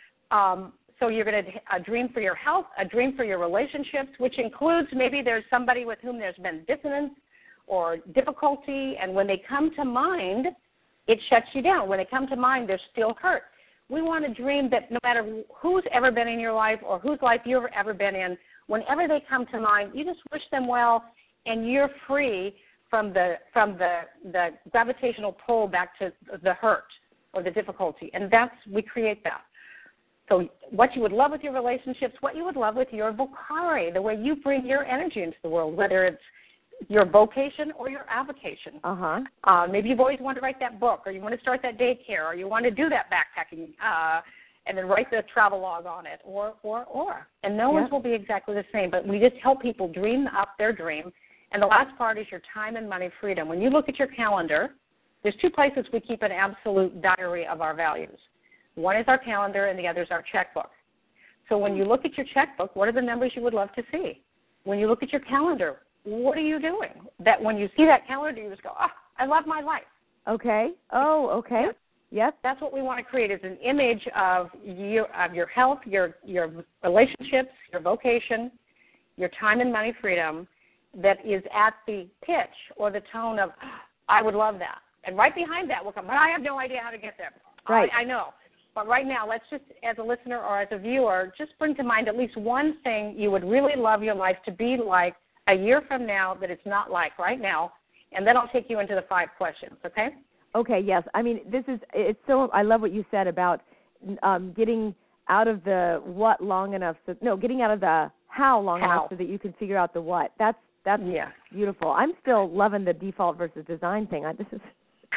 So you're going to dream for your health, a dream for your relationships, which includes maybe there's somebody with whom there's been dissonance or difficulty, and when they come to mind, it shuts you down. When they come to mind, they're still hurt. We want to dream that no matter who's ever been in your life or whose life you've ever been in, whenever they come to mind, you just wish them well, and you're free from the gravitational pull back to the hurt or the difficulty. And we create that. So what you would love with your relationships, what you would love with your vocare, the way you bring your energy into the world, whether it's your vocation or your avocation. Maybe you've always wanted to write that book, or you want to start that daycare, or you want to do that backpacking and then write the travel log on it, or. And no one's will be exactly the same, but we just help people dream up their dream. And the last part is your time and money freedom. When you look at your calendar, there's two places we keep an absolute diary of our values. One is our calendar, and the other is our checkbook. So when you look at your checkbook, what are the numbers you would love to see? When you look at your calendar, what are you doing? That when you see that calendar, you just go, I love my life. Okay. Oh, okay. Yes. That's what we want to create, is an image of your health, your relationships, your vocation, your time and money freedom that is at the pitch or the tone of, I would love that. And right behind that will come, but I have no idea how to get there. Right. I know. But right now, let's just, as a listener or as a viewer, just bring to mind at least one thing you would really love your life to be like a year from now that it's not like right now, and then I'll take you into the 5 questions, okay? Okay, yes. I mean, I love what you said about getting out of the what long enough, getting out of the how long enough so that you can figure out the what. That's beautiful. I'm still loving the default versus design thing. This is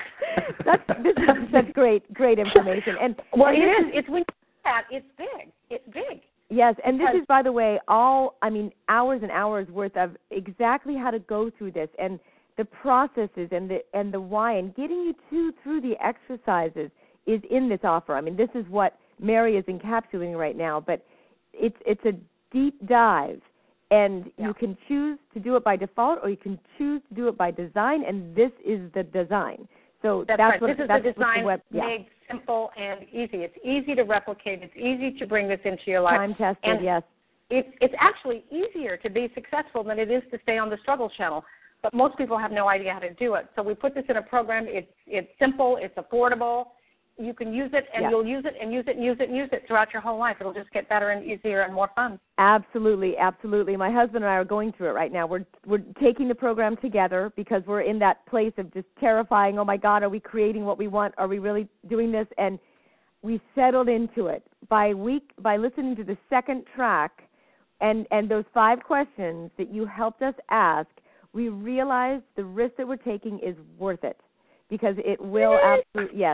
such great information. And well, it's when you do that, it's big. It's big. Yes, and this is, by the way, hours and hours worth of exactly how to go through this, and the processes and the why, and getting you through the exercises is in this offer. I mean, this is what Mary is encapsulating right now, but it's a deep dive, and you can choose to do it by default, or you can choose to do it by design, and this is the design. So that's right. What, this is that's the design made simple and easy. It's easy to replicate. It's easy to bring this into your life. Time-tested, and yes. It's actually easier to be successful than it is to stay on the struggle channel. But most people have no idea how to do it. So we put this in a program. It's simple. It's affordable. You can use it, and you'll use it and use it and use it and use it throughout your whole life. It'll just get better and easier and more fun. Absolutely, absolutely. My husband and I are going through it right now. We're taking the program together because we're in that place of just terrifying, oh, my God, are we creating what we want? Are we really doing this? And we settled into it. By listening to the second track and those 5 questions that you helped us ask, we realized the risk that we're taking is worth it. Because it will absolutely, yes.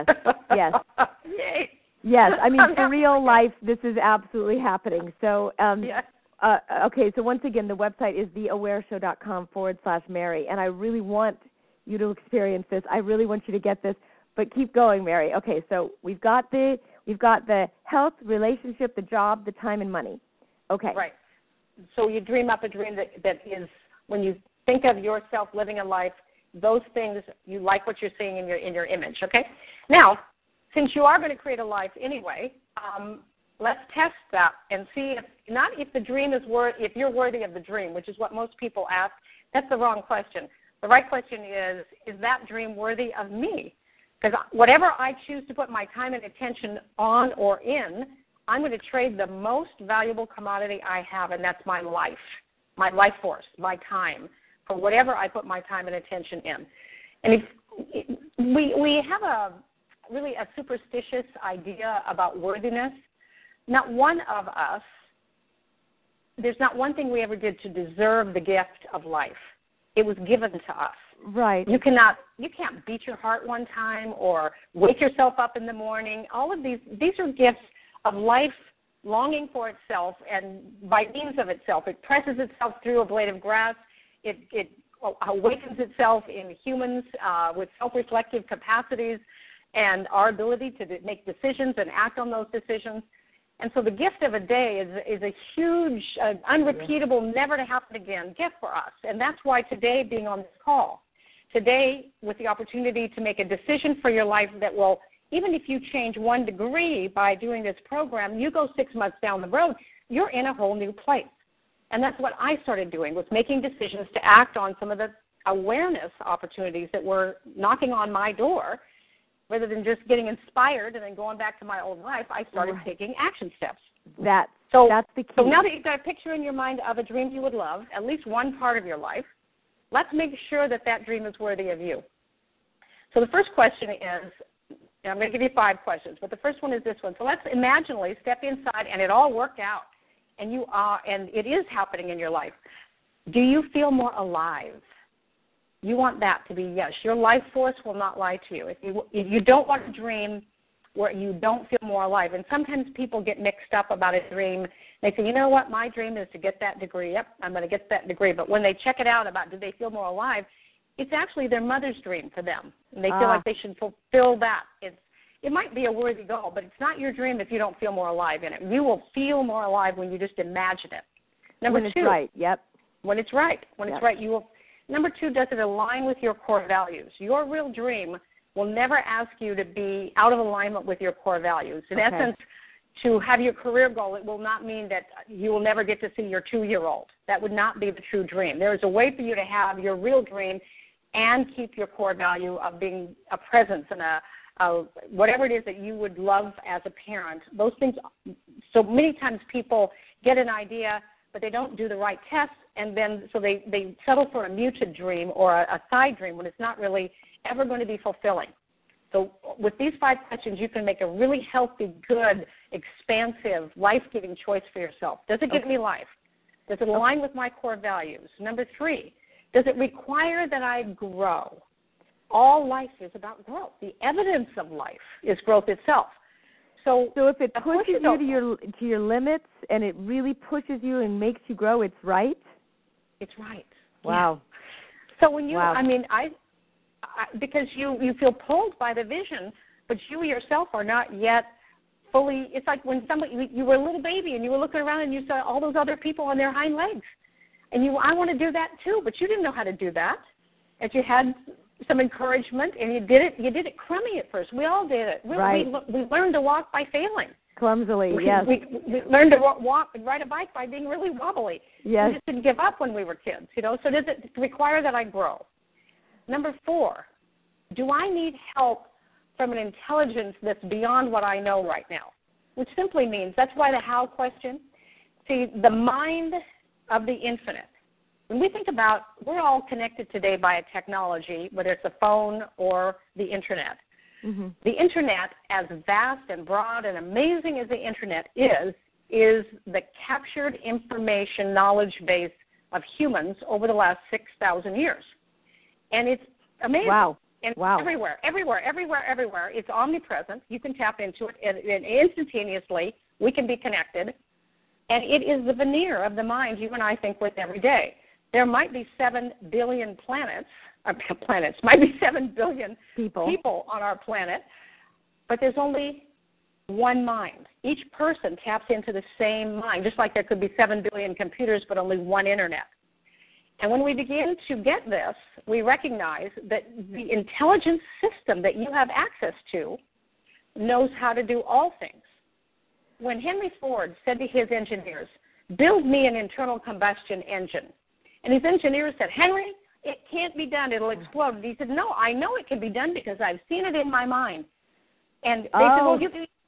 Yay. Yes, I mean, for real life, this is absolutely happening. So, okay, so once again, the website is theawareshow.com/Mary, and I really want you to experience this. I really want you to get this, but keep going, Mary. Okay, so we've got the health, relationship, the job, the time, and money. Okay. Right. So you dream up a dream that is, when you think of yourself living a life, those things, you like what you're seeing in your image, okay? Now, since you are going to create a life anyway, let's test that and see if the dream is if you're worthy of the dream, which is what most people ask. That's the wrong question. The right question is that dream worthy of me? Because whatever I choose to put my time and attention on or in, I'm going to trade the most valuable commodity I have, and that's my life force, my time, for whatever I put my time and attention in. And if we have a superstitious idea about worthiness. Not one of us, there's not one thing we ever did to deserve the gift of life. It was given to us. Right. You can't beat your heart one time or wake yourself up in the morning. All of these are gifts of life longing for itself, and by means of itself. It presses itself through a blade of grass. It awakens itself in humans with self-reflective capacities and our ability to make decisions and act on those decisions. And so the gift of a day is a huge, unrepeatable, never to happen again gift for us. And that's why today, being on this call, today with the opportunity to make a decision for your life that will, even if you change 1 degree by doing this program, you go 6 months down the road, you're in a whole new place. And that's what I started doing, was making decisions to act on some of the awareness opportunities that were knocking on my door. Rather than just getting inspired and then going back to my old life, I started taking action steps. That's the key. So now that you've got a picture in your mind of a dream you would love, at least one part of your life, let's make sure that dream is worthy of you. So the first question is, and I'm going to give you 5 questions, but the first one is this one. So let's imaginally step inside and it all worked out, and it is happening in your life. Do you feel more alive? You want that to be yes. Your life force will not lie to you. If you don't want a dream where you don't feel more alive, and sometimes people get mixed up about a dream. They say, you know what, my dream is to get that degree. Yep, I'm going to get that degree. But when they check it out about do they feel more alive, it's actually their mother's dream for them. And they feel like they should fulfill that. It might be a worthy goal, but it's not your dream if you don't feel more alive in it. You will feel more alive when you just imagine it. Number 2. When it's right, yep. When it's right. When it's right, you will. Number 2, does it align with your core values? Your real dream will never ask you to be out of alignment with your core values. In essence, to have your career goal, it will not mean that you will never get to see your 2-year-old. That would not be the true dream. There is a way for you to have your real dream and keep your core value of being a presence and whatever it is that you would love as a parent. Those things, so many times people get an idea, but they don't do the right tests, and then so they settle for a muted dream or a side dream when it's not really ever going to be fulfilling. So with these 5 questions, you can make a really healthy, good, expansive, life-giving choice for yourself. Does it give me life? Does it align with my core values? Number 3, does it require that I grow? All life is about growth. The evidence of life is growth itself. So if it pushes you to your limits and it really pushes you and makes you grow, it's right? It's right. Wow. Yeah. So when you, because you feel pulled by the vision, but you yourself are not yet fully, it's like when you were a little baby and you were looking around and you saw all those other people on their hind legs. And I want to do that too, but you didn't know how to do that. If you had some encouragement and you did it crummy at first. We all did it. We learned to walk by failing. Clumsily, yes. We learned to walk and ride a bike by being really wobbly. Yes. We just didn't give up when we were kids, So does it require that I grow? Number 4, do I need help from an intelligence that's beyond what I know right now? Which simply means, that's why the how question. See, the mind of the infinite. When we think about, we're all connected today by a technology, whether it's a phone or the Internet. Mm-hmm. The Internet, as vast and broad and amazing as the Internet is the captured information knowledge base of humans over the last 6,000 years. And it's amazing. Wow. And wow. Everywhere. It's omnipresent. You can tap into it, and instantaneously we can be connected. And it is the veneer of the mind you and I think with every day. There might be 7 billion might be 7 billion people on our planet, but there's only one mind. Each person taps into the same mind, just like there could be 7 billion computers, but only one internet. And when we begin to get this, we recognize that the intelligence system that you have access to knows how to do all things. When Henry Ford said to his engineers, build me an internal combustion engine, and his engineers said, Henry, it can't be done. It'll explode. And he said, no, I know it can be done because I've seen it in my mind. And they said, well, you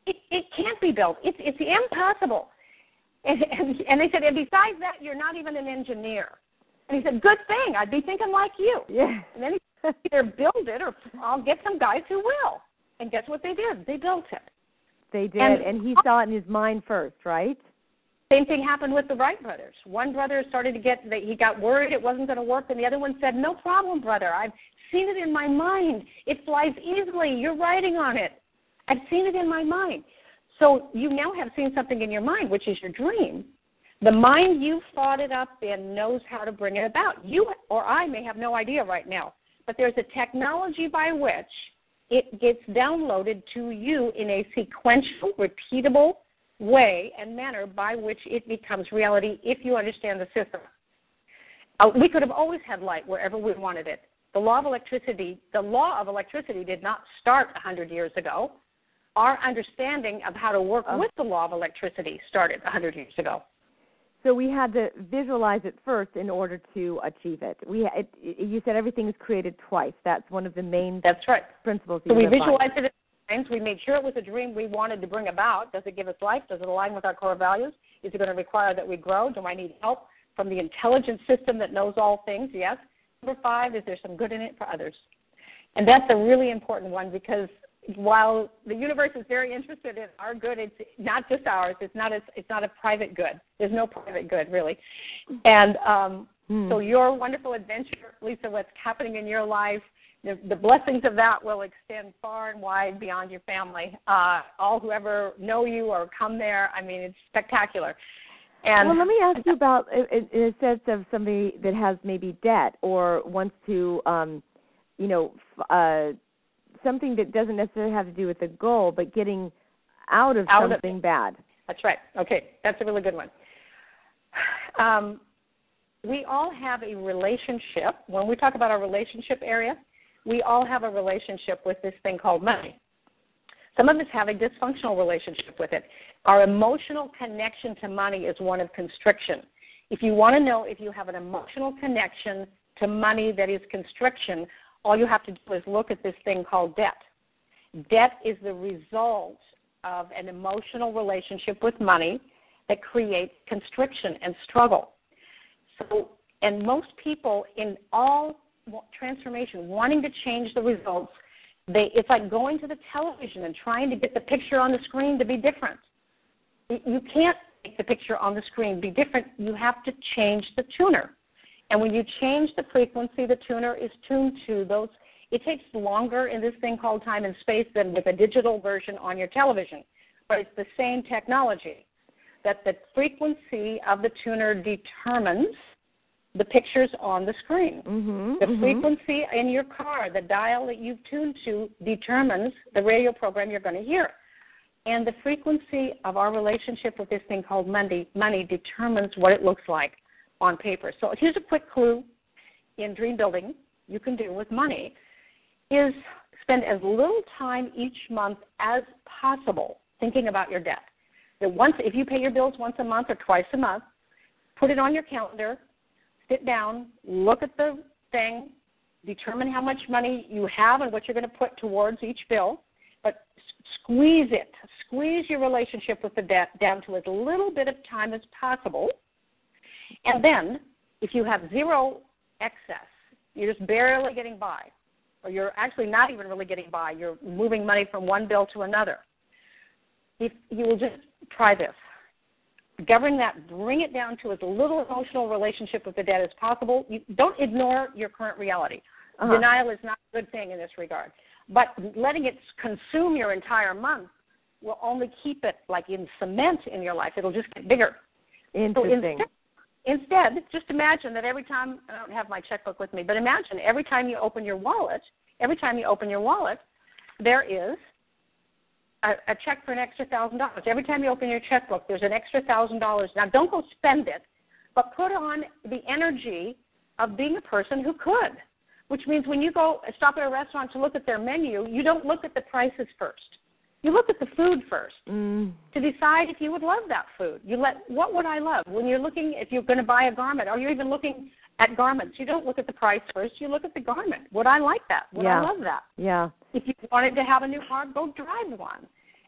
it can't be built. It's impossible. And they said, and besides that, you're not even an engineer. And he said, good thing. I'd be thinking like you. Yeah. And then he said, either build it or I'll get some guys who will. And guess what they did? They built it. They did, and he saw it in his mind first, right? Same thing happened with the Wright brothers. One brother started to he got worried it wasn't going to work, and the other one said, no problem, brother. I've seen it in my mind. It flies easily. You're writing on it. I've seen it in my mind. So you now have seen something in your mind, which is your dream. The mind you thought it up in knows how to bring it about. You or I may have no idea right now, but there's a technology by which it gets downloaded to you in a sequential, repeatable way and manner by which it becomes reality if you understand the system. We could have always had light wherever we wanted it. The law of electricity did not start 100 years ago. Our understanding of how to work with the law of electricity started 100 years ago. So we had to visualize it first in order to achieve it. You said everything is created twice. That's one of the main principles. So we visualized it in our minds. We made sure it was a dream we wanted to bring about. Does it give us life? Does it align with our core values? Is it going to require that we grow? Do I need help from the intelligent system that knows all things? Yes. Number 5, is there some good in it for others? And that's a really important one, because while the universe is very interested in our good, it's not just ours. It's not a private good. There's no private good, really. And so your wonderful adventure, Lisa, what's happening in your life, the blessings of that will extend far and wide beyond your family. All who ever know you or come there, I mean, it's spectacular. And let me ask you about, in a sense of somebody that has maybe debt or wants to, something that doesn't necessarily have to do with the goal, but getting out of something bad. That's right. Okay, that's a really good one. We all have a relationship. When we talk about our relationship area, we all have a relationship with this thing called money. Some of us have a dysfunctional relationship with it. Our emotional connection to money is one of constriction. If you want to know if you have an emotional connection to money that is constriction, all you have to do is look at this thing called debt. Debt is the result of an emotional relationship with money that creates constriction and struggle. So, and most people in all transformation, wanting to change the results, it's like going to the television and trying to get the picture on the screen to be different. You can't make the picture on the screen be different. You have to change the tuner. And when you change the frequency the tuner is tuned to, it takes longer in this thing called time and space than with a digital version on your television. But it's the same technology, that the frequency of the tuner determines the pictures on the screen. The frequency in your car, the dial that you've tuned to, determines the radio program you're going to hear. And the frequency of our relationship with this thing called money determines what it looks like on paper. So here's a quick clue in dream building you can do with money is spend as little time each month as possible thinking about your debt. If you pay your bills once a month or twice a month, put it on your calendar, sit down, look at the thing, determine how much money you have and what you're going to put towards each bill, but squeeze your relationship with the debt down to as little bit of time as possible. And then, if you have zero excess, you're just barely getting by, or you're actually not even really getting by, you're moving money from one bill to another, if you will just try this. Govern that, bring it down to as little emotional relationship with the debt as possible. You don't ignore your current reality. Denial is not a good thing in this regard. But letting it consume your entire month will only keep it like in cement in your life. It'll just get bigger. Interesting. So instead, just imagine that every time, I don't have my checkbook with me, but imagine every time you open your wallet, there is a check for an extra $1,000. Every time you open your checkbook, there's an extra $1,000. Now, don't go spend it, but put on the energy of being a person who could, which means when you go stop at a restaurant to look at their menu, you don't look at the prices first. You look at the food first to decide if you would love that food. What would I love? When you're looking, if you're going to buy a garment, or you're even looking at garments, you don't look at the price first. You look at the garment. Would I like that? Would I love that? Yeah. If you wanted to have a new car, go drive one.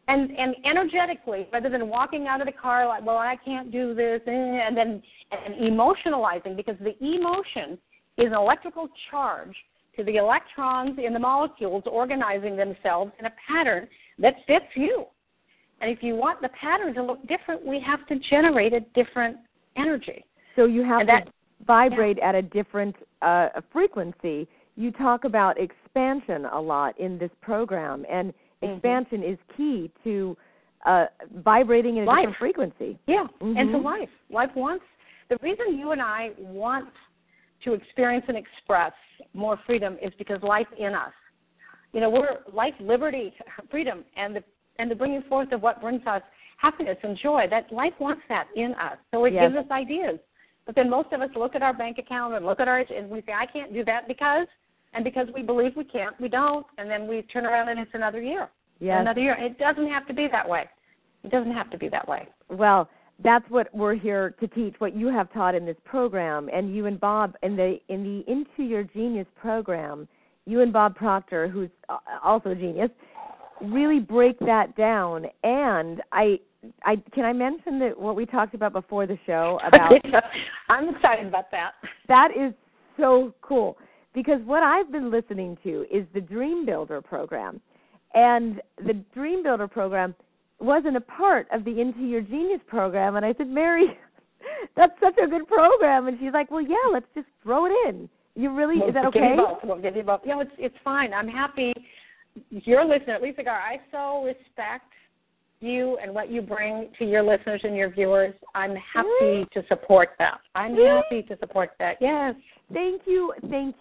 And energetically, rather than walking out of the car like, well, I can't do this, and emotionalizing, because the emotion is an electrical charge to the electrons in the molecules organizing themselves in a pattern that fits you. And if you want the pattern to look different, we have to generate a different energy. So you have to vibrate at a different frequency. You talk about expansion a lot in this program, and expansion is key to vibrating in a different frequency. Yeah, and to life. Life wants, the reason you and I want to experience and express more freedom is because life in us. You know, we're life, liberty, freedom, and the bringing forth of what brings us happiness and joy. That life wants that in us. So it gives us ideas. But then most of us look at our bank account and look at and we say, I can't do that because we believe we can't, we don't, and then we turn around and it's another year. Yes. Another year. It doesn't have to be that way. It doesn't have to be that way. Well, that's what we're here to teach, what you have taught in this program. And you and Bob, in the Into Your Genius program, you and Bob Proctor, who's also a genius, really break that down. And can I mention that what we talked about before the show about? I'm excited about that. That is so cool, because what I've been listening to is the Dream Builder program, and the Dream Builder program wasn't a part of the Into Your Genius program. And I said, Mary, that's such a good program. And she's like, well, yeah, let's just throw it in. You really, is that okay? We'll give you both. Yeah, it's fine. I'm happy. Your listener, Lisa Garr, I so respect you and what you bring to your listeners and your viewers. I'm happy to support that. I'm happy to support that. Yes. Thank you.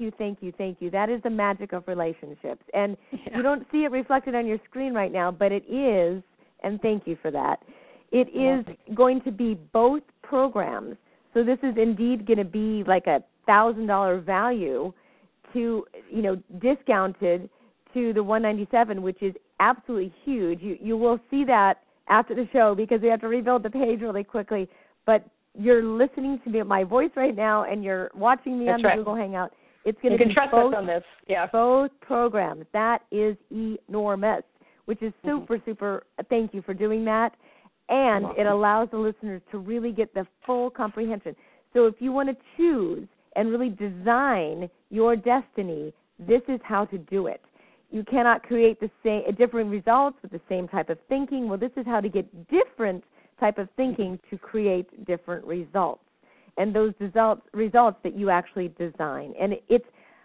That is the magic of relationships. And you don't see it reflected on your screen right now, but it is, and thank you for that. It is going to be both programs. So this is indeed going to be like $1,000 value to, discounted to the $197, which is absolutely huge. You will see that after the show, because we have to rebuild the page really quickly. But you're listening to my voice right now, and you're watching me on the Google Hangout. It's going to be trust us on this. Yeah. Both programs. That is enormous, which is super. Thank you for doing that. And it allows the listeners to really get the full comprehension. So if you want to choose and really design your destiny, this is how to do it. You cannot create different results with the same type of thinking. Well, this is how to get different type of thinking to create different results, and those results that you actually design. And it's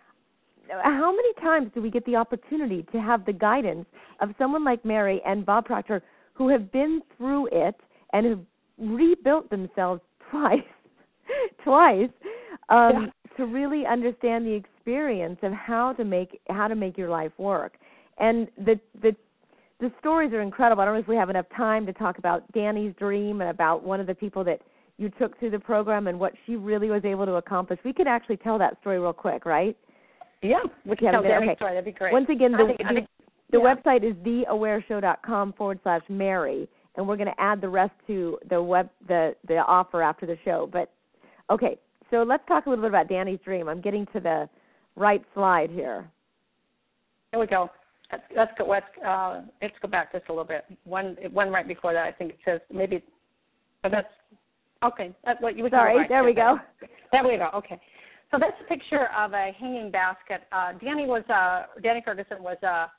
how many times do we get the opportunity to have the guidance of someone like Mary and Bob Proctor, who have been through it and have rebuilt themselves twice, to really understand the experience of how to make your life work. And the stories are incredible. I don't know if we have enough time to talk about Danny's dream and about one of the people that you took through the program and what she really was able to accomplish. We could actually tell that story real quick, right? Yeah, we can tell Danny's story. That'd be great. Once again, the website is theawareshow.com/Mary, and we're going to add the rest to the offer after the show. But okay, so let's talk a little bit about Danny's dream. I'm getting to the right slide here. Here we go. Let's go back just a little bit. One right before that, I think it says maybe. But that's okay. Sorry. There we go. There we go. Okay. So that's a picture of a hanging basket. Danny Ferguson was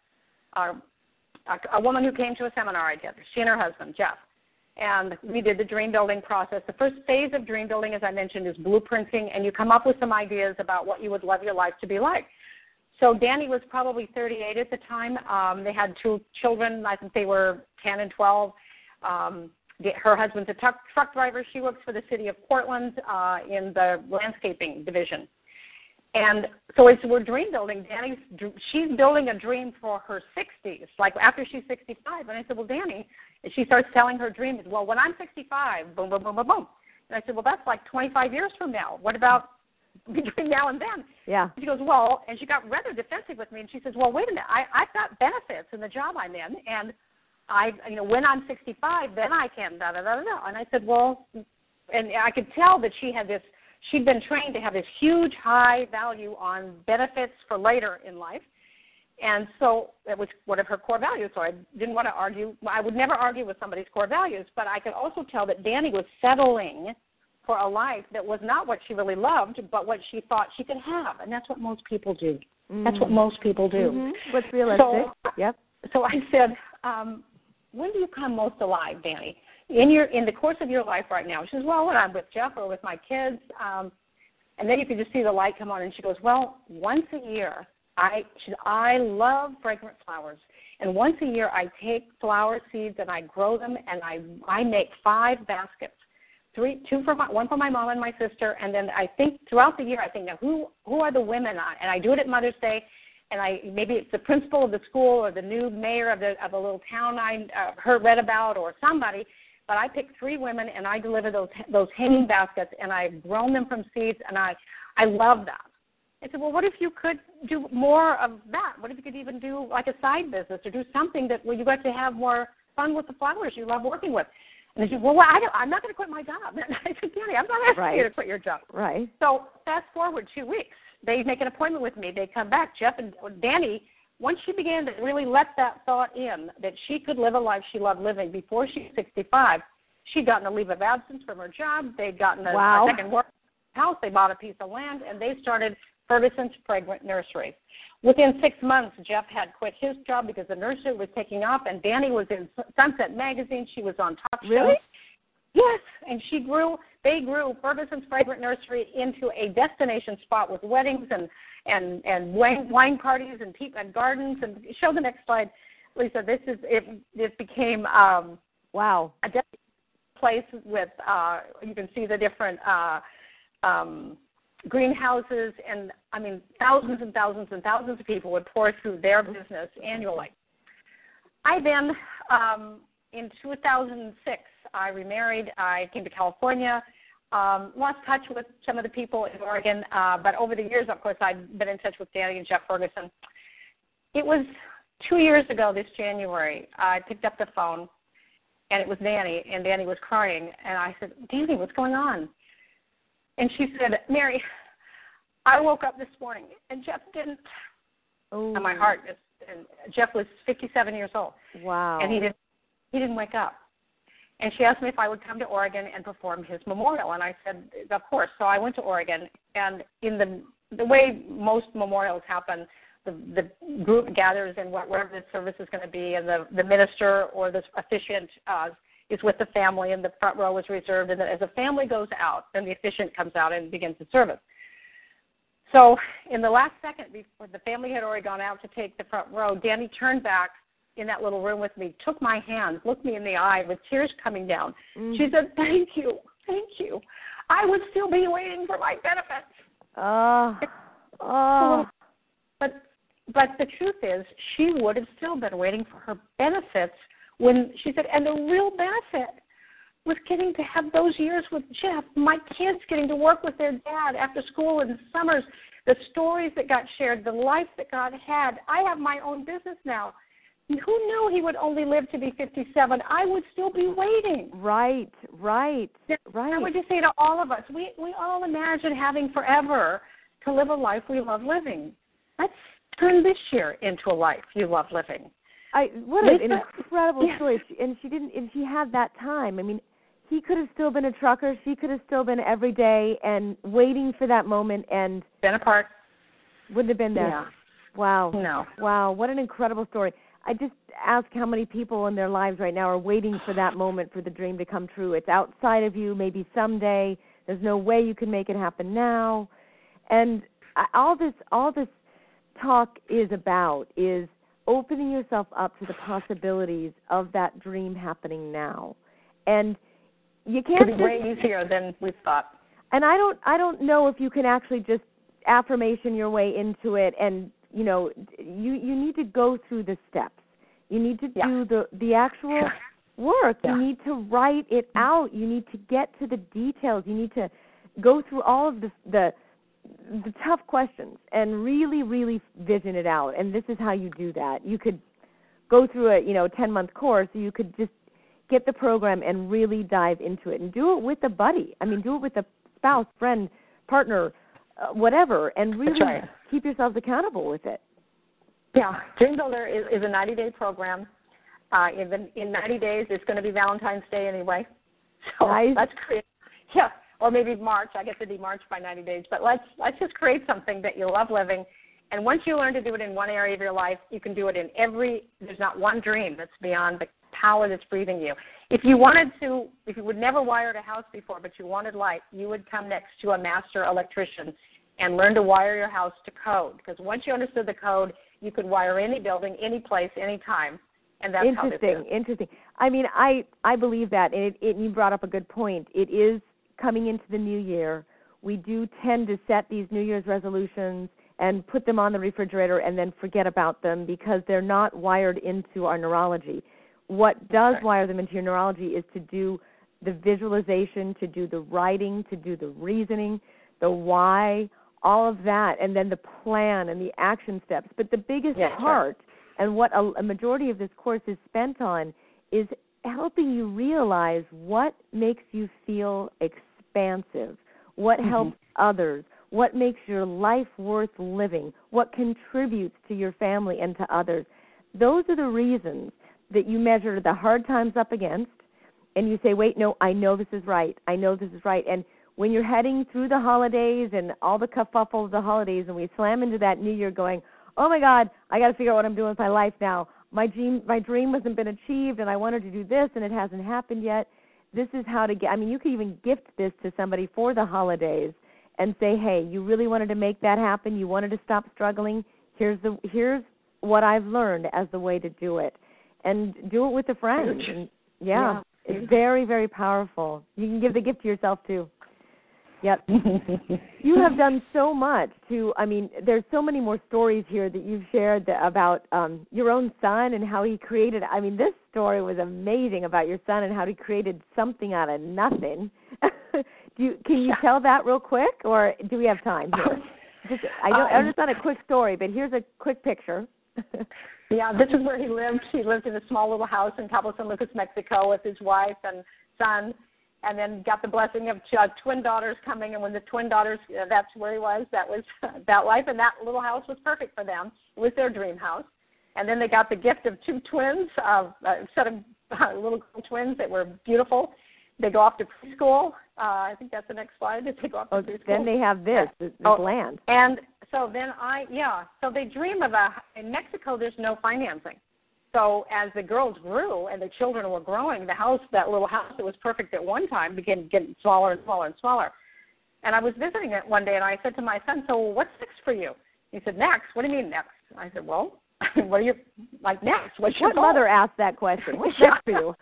a woman who came to a seminar I did. She and her husband, Jeff. And we did the dream building process. The first phase of dream building, as I mentioned, is blueprinting, and you come up with some ideas about what you would love your life to be like. So Danny was probably 38 at the time. They had 2 children. I think they were 10 and 12. Her husband's a truck driver. She works for the city of Portland in the landscaping division. And so as we're dream building, she's building a dream for her 60s, like after she's 65. And I said, well, Danny, and she starts telling her dream, well, when I'm 65, boom, boom, boom, boom, boom. And I said, well, that's like 25 years from now. What about between now and then? Yeah. She goes, well, and she got rather defensive with me, and she says, well, wait a minute, I've got benefits in the job I'm in, and when I'm 65, then I can, da-da-da-da-da. And I said, well, and I could tell that she'd been trained to have this huge high value on benefits for later in life. And so it was one of her core values. So I didn't want to argue. I would never argue with somebody's core values, but I could also tell that Danny was settling for a life that was not what she really loved, but what she thought she could have. And that's what most people do. That's what most people do. Mm-hmm. What's realistic. Yep. So I said, when do you come most alive, Danny? In the course of your life right now? She says, well, when I'm with Jeff or with my kids. And then you could just see the light come on, and she goes, well, once a year, I love fragrant flowers, and once a year I take flower seeds and I grow them, and I make 5 baskets, one for my mom and my sister, and then I think throughout the year I think, now who are the women on? And I do it at Mother's Day, and maybe it's the principal of the school or the new mayor of a little town I read about or somebody, but I pick 3 women and I deliver those hanging baskets, and I've grown them from seeds, and I love that. I said, well, what if you could do more of that? What if you could even do like a side business or do something where you got to have more fun with the flowers you love working with? And they said, well, I'm not going to quit my job. And I said, Danny, I'm not asking you to quit your job. Right. So fast forward 2 weeks. They make an appointment with me. They come back. Jeff and Danny, once she began to really let that thought in that she could live a life she loved living before she was 65, she'd gotten a leave of absence from her job. They'd gotten a second work house. They bought a piece of land, and they started Ferguson's Fragrant Nursery. Within 6 months, Jeff had quit his job because the nursery was taking off, and Danny was in Sunset Magazine. She was on top shows. Really? Yes, and they grew Ferguson's Fragrant Nursery into a destination spot with weddings and wine parties and gardens. And show the next slide, Lisa. It became a place with you can see the different greenhouses, and I mean thousands and thousands and thousands of people would pour through their business annually. I then, in 2006, I remarried. I came to California, lost touch with some of the people in Oregon, but over the years, of course, I've been in touch with Danny and Jeff Ferguson. It was 2 years ago this January, I picked up the phone, and it was Danny, and Danny was crying, and I said, Danny, what's going on? And she said, Mary, I woke up this morning, and Jeff didn't. Oh. And my heart and Jeff was 57 years old. Wow. And he didn't wake up. And she asked me if I would come to Oregon and perform his memorial, and I said, of course. So I went to Oregon, and in the way most memorials happen, the group gathers in wherever the service is going to be, and the minister or the officiant is with the family, and the front row is reserved. And then as the family goes out, then the officiant comes out and begins the service. So in the last second, before the family had already gone out to take the front row, Danny turned back in that little room with me, took my hand, looked me in the eye with tears coming down. She said, thank you. I would still be waiting for my benefits. But the truth is, she would have still been waiting for her benefits when she said, and the real benefit was getting to have those years with Jeff, my kids getting to work with their dad after school in the summers, the stories that got shared, the life that God had. I have my own business now. Who knew he would only live to be 57? I would still be waiting. Right. I would just say to all of us, we all imagine having forever to live a life we love living. Let's turn this year into a life you love living. What an incredible story. And she had that time. I mean, he could have still been a trucker. She could have still been every day and waiting for that moment, and been apart. Wouldn't have been there. Yeah. Wow. No. Wow, what an incredible story. I just ask how many people in their lives right now are waiting for that moment for the dream to come true. It's outside of you, maybe someday. There's no way you can make it happen now. And all this talk is about is opening yourself up to the possibilities of that dream happening now. And you can't. It's way easier than we thought. And I don't know if you can actually just affirmation your way into it. And you know, you need to go through the steps. You need to do the actual work. You need to write it out. You need to get to the details. You need to go through all of the tough questions and really, really vision it out. And this is how you do that. You could go through a 10-month course. So you could just get the program and really dive into it and do it with a buddy. I mean, do it with a spouse, friend, partner, whatever, and really keep yourselves accountable with it. Yeah, Dream Builder is a 90-day program. In 90 days, it's going to be Valentine's Day anyway. So nice. Let's create, yeah, or maybe March. I guess it'd be March by 90 days. But let's just create something that you love living. And once you learn to do it in one area of your life, you can do it in there's not one dream that's beyond the power that's breathing you. If you would never wired a house before, but you wanted light, you would come next to a master electrician and learn to wire your house to code. Because once you understood the code, you could wire any building, any place, any time. And that's Interesting. I mean, I believe that, and you brought up a good point. It is coming into the new year. We do tend to set these New Year's resolutions and put them on the refrigerator and then forget about them because they're not wired into our neurology. What does wire them into your neurology is to do the visualization, to do the writing, to do the reasoning, the why, all of that, and then the plan and the action steps. But the biggest part, and what a majority of this course is spent on, is helping you realize what makes you feel expansive, what helps others, what makes your life worth living, what contributes to your family and to others. Those are the reasons that you measure the hard times up against, and you say, wait, no, I know this is right. I know this is right. And when you're heading through the holidays and all the kerfuffle of the holidays, and we slam into that new year going, oh, my God, I got to figure out what I'm doing with my life now. My dream hasn't been achieved, and I wanted to do this, and it hasn't happened yet. This is how to get, I mean, you could even gift this to somebody for the holidays and say, hey, you really wanted to make that happen. You wanted to stop struggling. Here's what I've learned as the way to do it. And do it with a friend. And it's very, very powerful. You can give the gift to yourself, too. Yep. You have done so much there's so many more stories here that you've shared about your own son and how he created. I mean, this story was amazing about your son and how he created something out of nothing. Can you tell that real quick, or do we have time here? I just not a quick story, but here's a quick picture. Yeah, this is where he lived. He lived in a small little house in Cabo San Lucas, Mexico, with his wife and son, and then got the blessing of twin daughters coming. And when the twin daughters, that's where he was. That was that life, and that little house was perfect for them. It was their dream house. And then they got the gift of two twins, a set of little twins that were beautiful. They go off to preschool. I think that's the next slide. They go off to preschool. Then they have this land. And so then so they dream of in Mexico there's no financing. So as the girls grew and the children were growing, that little house that was perfect at one time began getting smaller and smaller and smaller. And I was visiting it one day, and I said to my son, so what's next for you? He said, next? What do you mean next? I said, well, what are you, like next? What's your goal? Mother asked that question. What's next for you?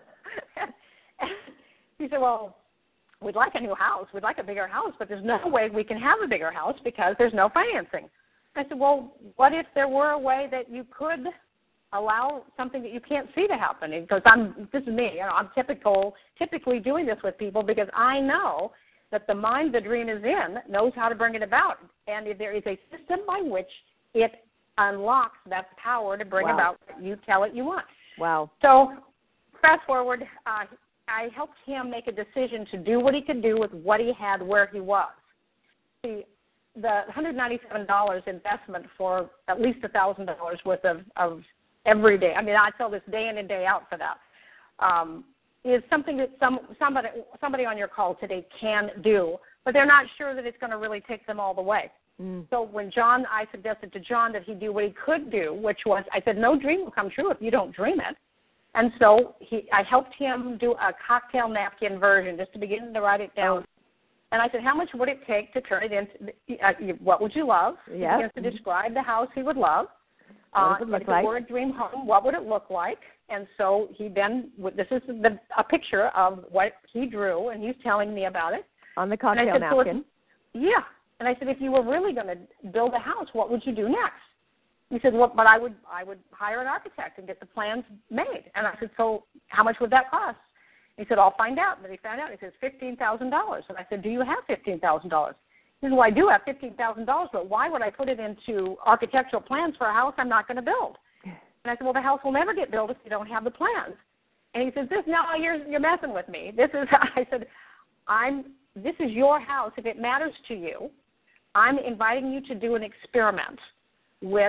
He said, well, we'd like a new house. We'd like a bigger house, but there's no way we can have a bigger house because there's no financing. I said, well, what if there were a way that you could allow something that you can't see to happen? Because this is me. I'm typically doing this with people because I know that the mind the dream is in knows how to bring it about. And if there is a system by which it unlocks that power to bring about what you tell it you want. Wow. So fast forward, I helped him make a decision to do what he could do with what he had where he was. See, the $197 investment for at least $1,000 worth of every day. I mean, I tell this day in and day out for that. Is something that somebody on your call today can do, but they're not sure that it's going to really take them all the way. So when I suggested to John that he do what he could do, which was, I said, no dream will come true if you don't dream it. And so I helped him do a cocktail napkin version just to begin to write it down. And I said, how much would it take to turn it into, what would you love? He begins to describe the house he would love. What would it look like? If it were a dream home, what would it look like? And so this is a picture of what he drew, and he's telling me about it. On the cocktail napkin. Yeah. And I said, if you were really going to build a house, what would you do next? He said, well, but I would hire an architect and get the plans made. And I said, so how much would that cost? He said, I'll find out. And then he found out. He says, $15,000. And I said, do you have $15,000? He said, well, I do have $15,000, but why would I put it into architectural plans for a house I'm not going to build? And I said, well, the house will never get built if you don't have the plans. And he says, you're messing with me. I said, this is your house. If it matters to you, I'm inviting you to do an experiment with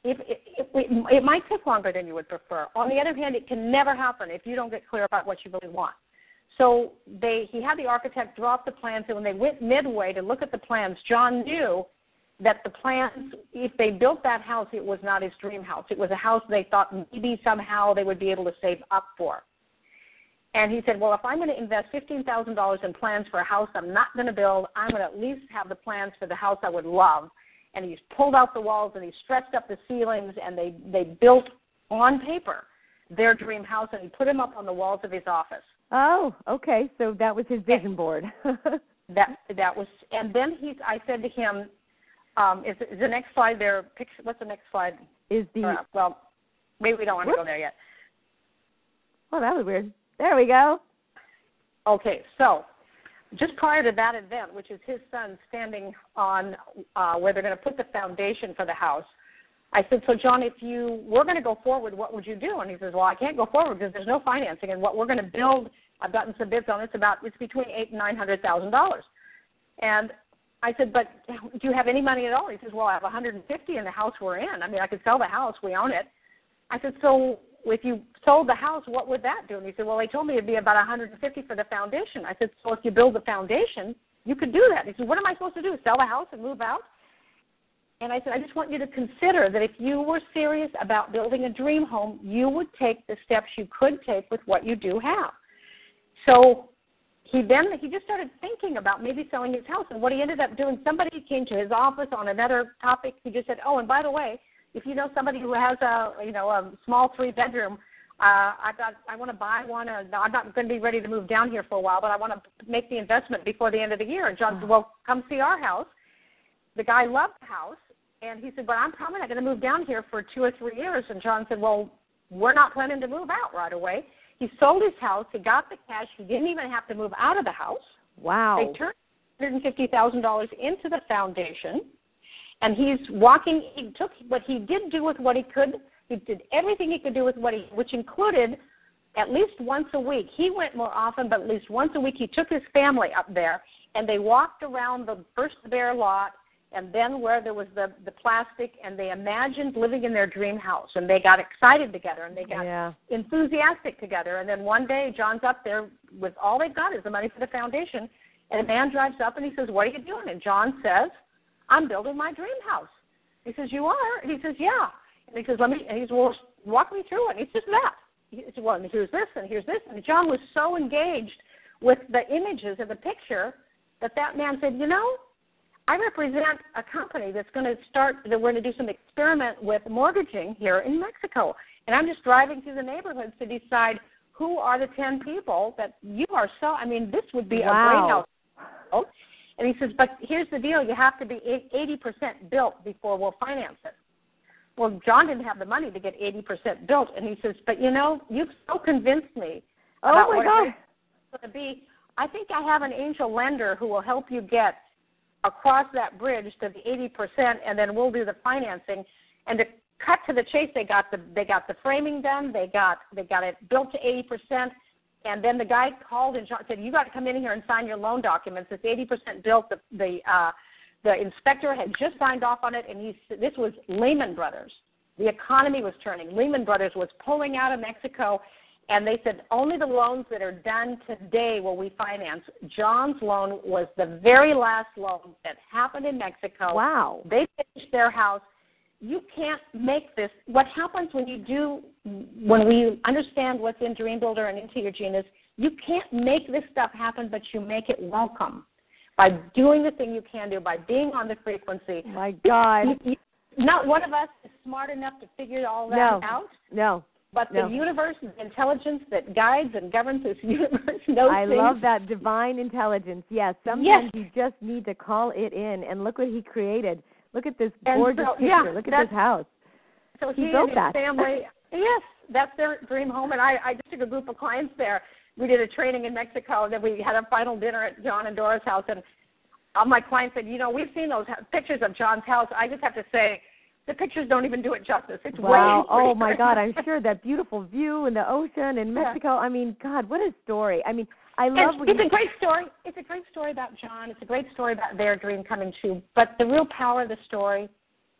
it might take longer than you would prefer. On the other hand, it can never happen if you don't get clear about what you really want. So he had the architect draw up the plans, and when they went midway to look at the plans, John knew that the plans, if they built that house, it was not his dream house. It was a house they thought maybe somehow they would be able to save up for. And he said, well, if I'm going to invest $15,000 in plans for a house I'm not going to build, I'm going to at least have the plans for the house I would love. And he's pulled out the walls and he stretched up the ceilings, and they built on paper their dream house, and he put them up on the walls of his office. Oh, okay. So that was his vision board. that was, and then I said to him, is the next slide there? What's the next slide? Well, maybe we don't want to go there yet. Oh, that was weird. There we go. Okay, so just prior to that event, which is his son standing on where they're going to put the foundation for the house, I said, so John, if you were going to go forward, what would you do? And he says, well, I can't go forward because there's no financing, and what we're going to build, I've gotten some bids on it's between $800,000 and $900,000. And I said, but do you have any money at all? He says, well, I have $150 in the house we're in. I mean, I could sell the house. We own it. I said, so if you sold the house, what would that do? And he said, well, they told me it'd be about $150 for the foundation. I said, so if you build the foundation, you could do that. He said, what am I supposed to do, sell the house and move out? And I said, I just want you to consider that if you were serious about building a dream home, you would take the steps you could take with what you do have. So he just started thinking about maybe selling his house. And what he ended up doing, somebody came to his office on another topic. He just said, oh, and by the way, if you know somebody who has a small 3-bedroom, I want to buy one. I'm not going to be ready to move down here for a while, but I want to make the investment before the end of the year. And John said, well, come see our house. The guy loved the house, and he said, but I'm probably not going to move down here for 2 or 3 years. And John said, well, we're not planning to move out right away. He sold his house. He got the cash. He didn't even have to move out of the house. Wow. They turned $150,000 into the foundation. And he took what he did do with what he could. He did everything he could do with which included at least once a week. He went more often, but at least once a week he took his family up there, and they walked around the first bare lot, and then where there was the plastic, and they imagined living in their dream house, and they got excited together, and they got enthusiastic together. And then one day John's up there with all they've got is the money for the foundation, and a man drives up and he says, what are you doing? And John says, I'm building my dream house. He says, you are? And he says, yeah. And he says, well, walk me through it. And he says, that. He said, well, and here's this, and here's this. And John was so engaged with the images of the picture that man said, I represent a company that we're going to do some experiment with mortgaging here in Mexico. And I'm just driving through the neighborhoods to decide who are the 10 people that you are this would be a great house. And he says, but here's the deal. You have to be 80% built before we'll finance it. Well, John didn't have the money to get 80% built. And he says, but, you've so convinced me about what it's going to be. I think I have an angel lender who will help you get across that bridge to the 80%, and then we'll do the financing. And to cut to the chase, they got the framing done. They got it built to 80%. And then the guy called and said, you got to come in here and sign your loan documents. It's 80% built. The inspector had just signed off on it, and this was Lehman Brothers. The economy was turning. Lehman Brothers was pulling out of Mexico, and they said, only the loans that are done today will we finance. John's loan was the very last loan that happened in Mexico. Wow. They finished their house. You can't make this. What happens when we understand what's in Dream Builder and into your genius, you can't make this stuff happen, but you make it welcome by doing the thing you can do, by being on the frequency. My God. Not one of us is smart enough to figure all that out. No. But the universe, the intelligence that guides and governs this universe knows I things. love that divine intelligence. Yes, sometimes you just need to call it in. And look what he created. Look at this gorgeous picture. Look at this house. So he built and his that. family, yes, that's their dream home. And I just took a group of clients there. We did a training in Mexico, and then we had a final dinner at John and Dora's house. And all my clients said, we've seen those pictures of John's house. I just have to say, the pictures don't even do it justice. It's wow. way Oh, my God. I'm sure that beautiful view in the ocean in Mexico. I mean, God, what a story. I mean, I love it's a great story. It's a great story about John. It's a great story about their dream coming true. But the real power of the story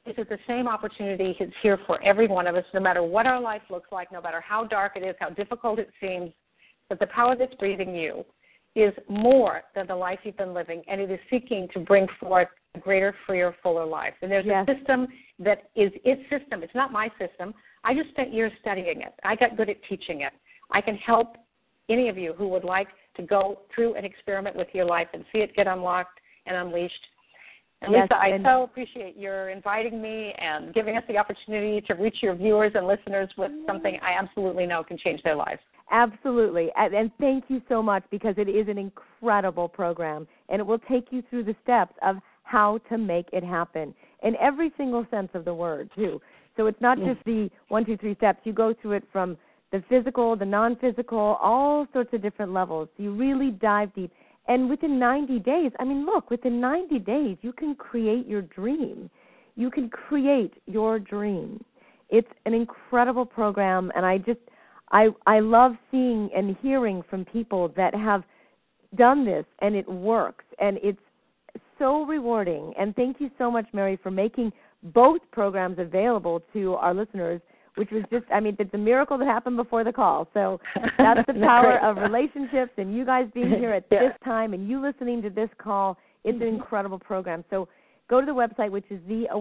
This is the same opportunity. It's here for every one of us, no matter what our life looks like, no matter how dark it is, how difficult it seems, that the power that's breathing you is more than the life you've been living, and it is seeking to bring forth a greater, freer, fuller life. And there's a system that is its system. It's not my system. I just spent years studying it. I got good at teaching it. I can help any of you who would like to go through an experiment with your life and see it get unlocked and unleashed. And Lisa, I so appreciate your inviting me and giving us the opportunity to reach your viewers and listeners with something I absolutely know can change their lives. Absolutely. And thank you so much, because it is an incredible program, and it will take you through the steps of how to make it happen in every single sense of the word, too. So it's not just the 1, 2, 3 steps. You go through it from the physical, the non-physical, all sorts of different levels. You really dive deep. And within 90 days, within 90 days, you can create your dream. You can create your dream. It's an incredible program, and I love seeing and hearing from people that have done this, and it works, and it's so rewarding. And thank you so much, Mary, for making both programs available to our listeners, which was just, it's a miracle that happened before the call. So that's the power of relationships, and you guys being here at this time and you listening to this call. It's an incredible program. So go to the website, which is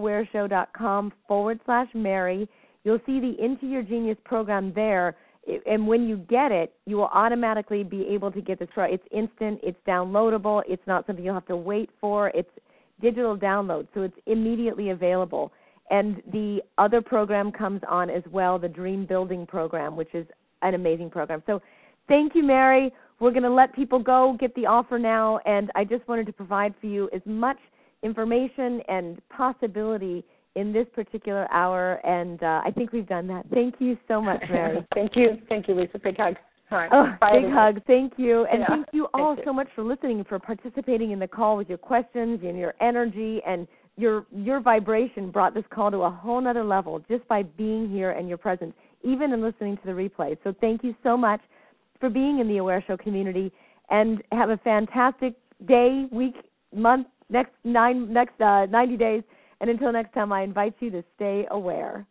theawareshow.com/Mary. You'll see the Into Your Genius program there. And when you get it, you will automatically be able to get this. It's instant. It's downloadable. It's not something you'll have to wait for. It's digital download, so it's immediately available. And the other program comes on as well, the Dream Building program, which is an amazing program. So thank you, Mary. We're going to let people go, get the offer now, and I just wanted to provide for you as much information and possibility in this particular hour, and I think we've done that. Thank you so much, Mary. Thank you, Lisa. Big hug. All right. Bye, big hug. Thank you. And thank you all so much for listening and for participating in the call with your questions and your energy, and your vibration brought this call to a whole other level just by being here and your presence, even in listening to the replay. So thank you so much for being in the Aware Show community, and have a fantastic day, week, month, next 90 days. And until next time, I invite you to stay aware.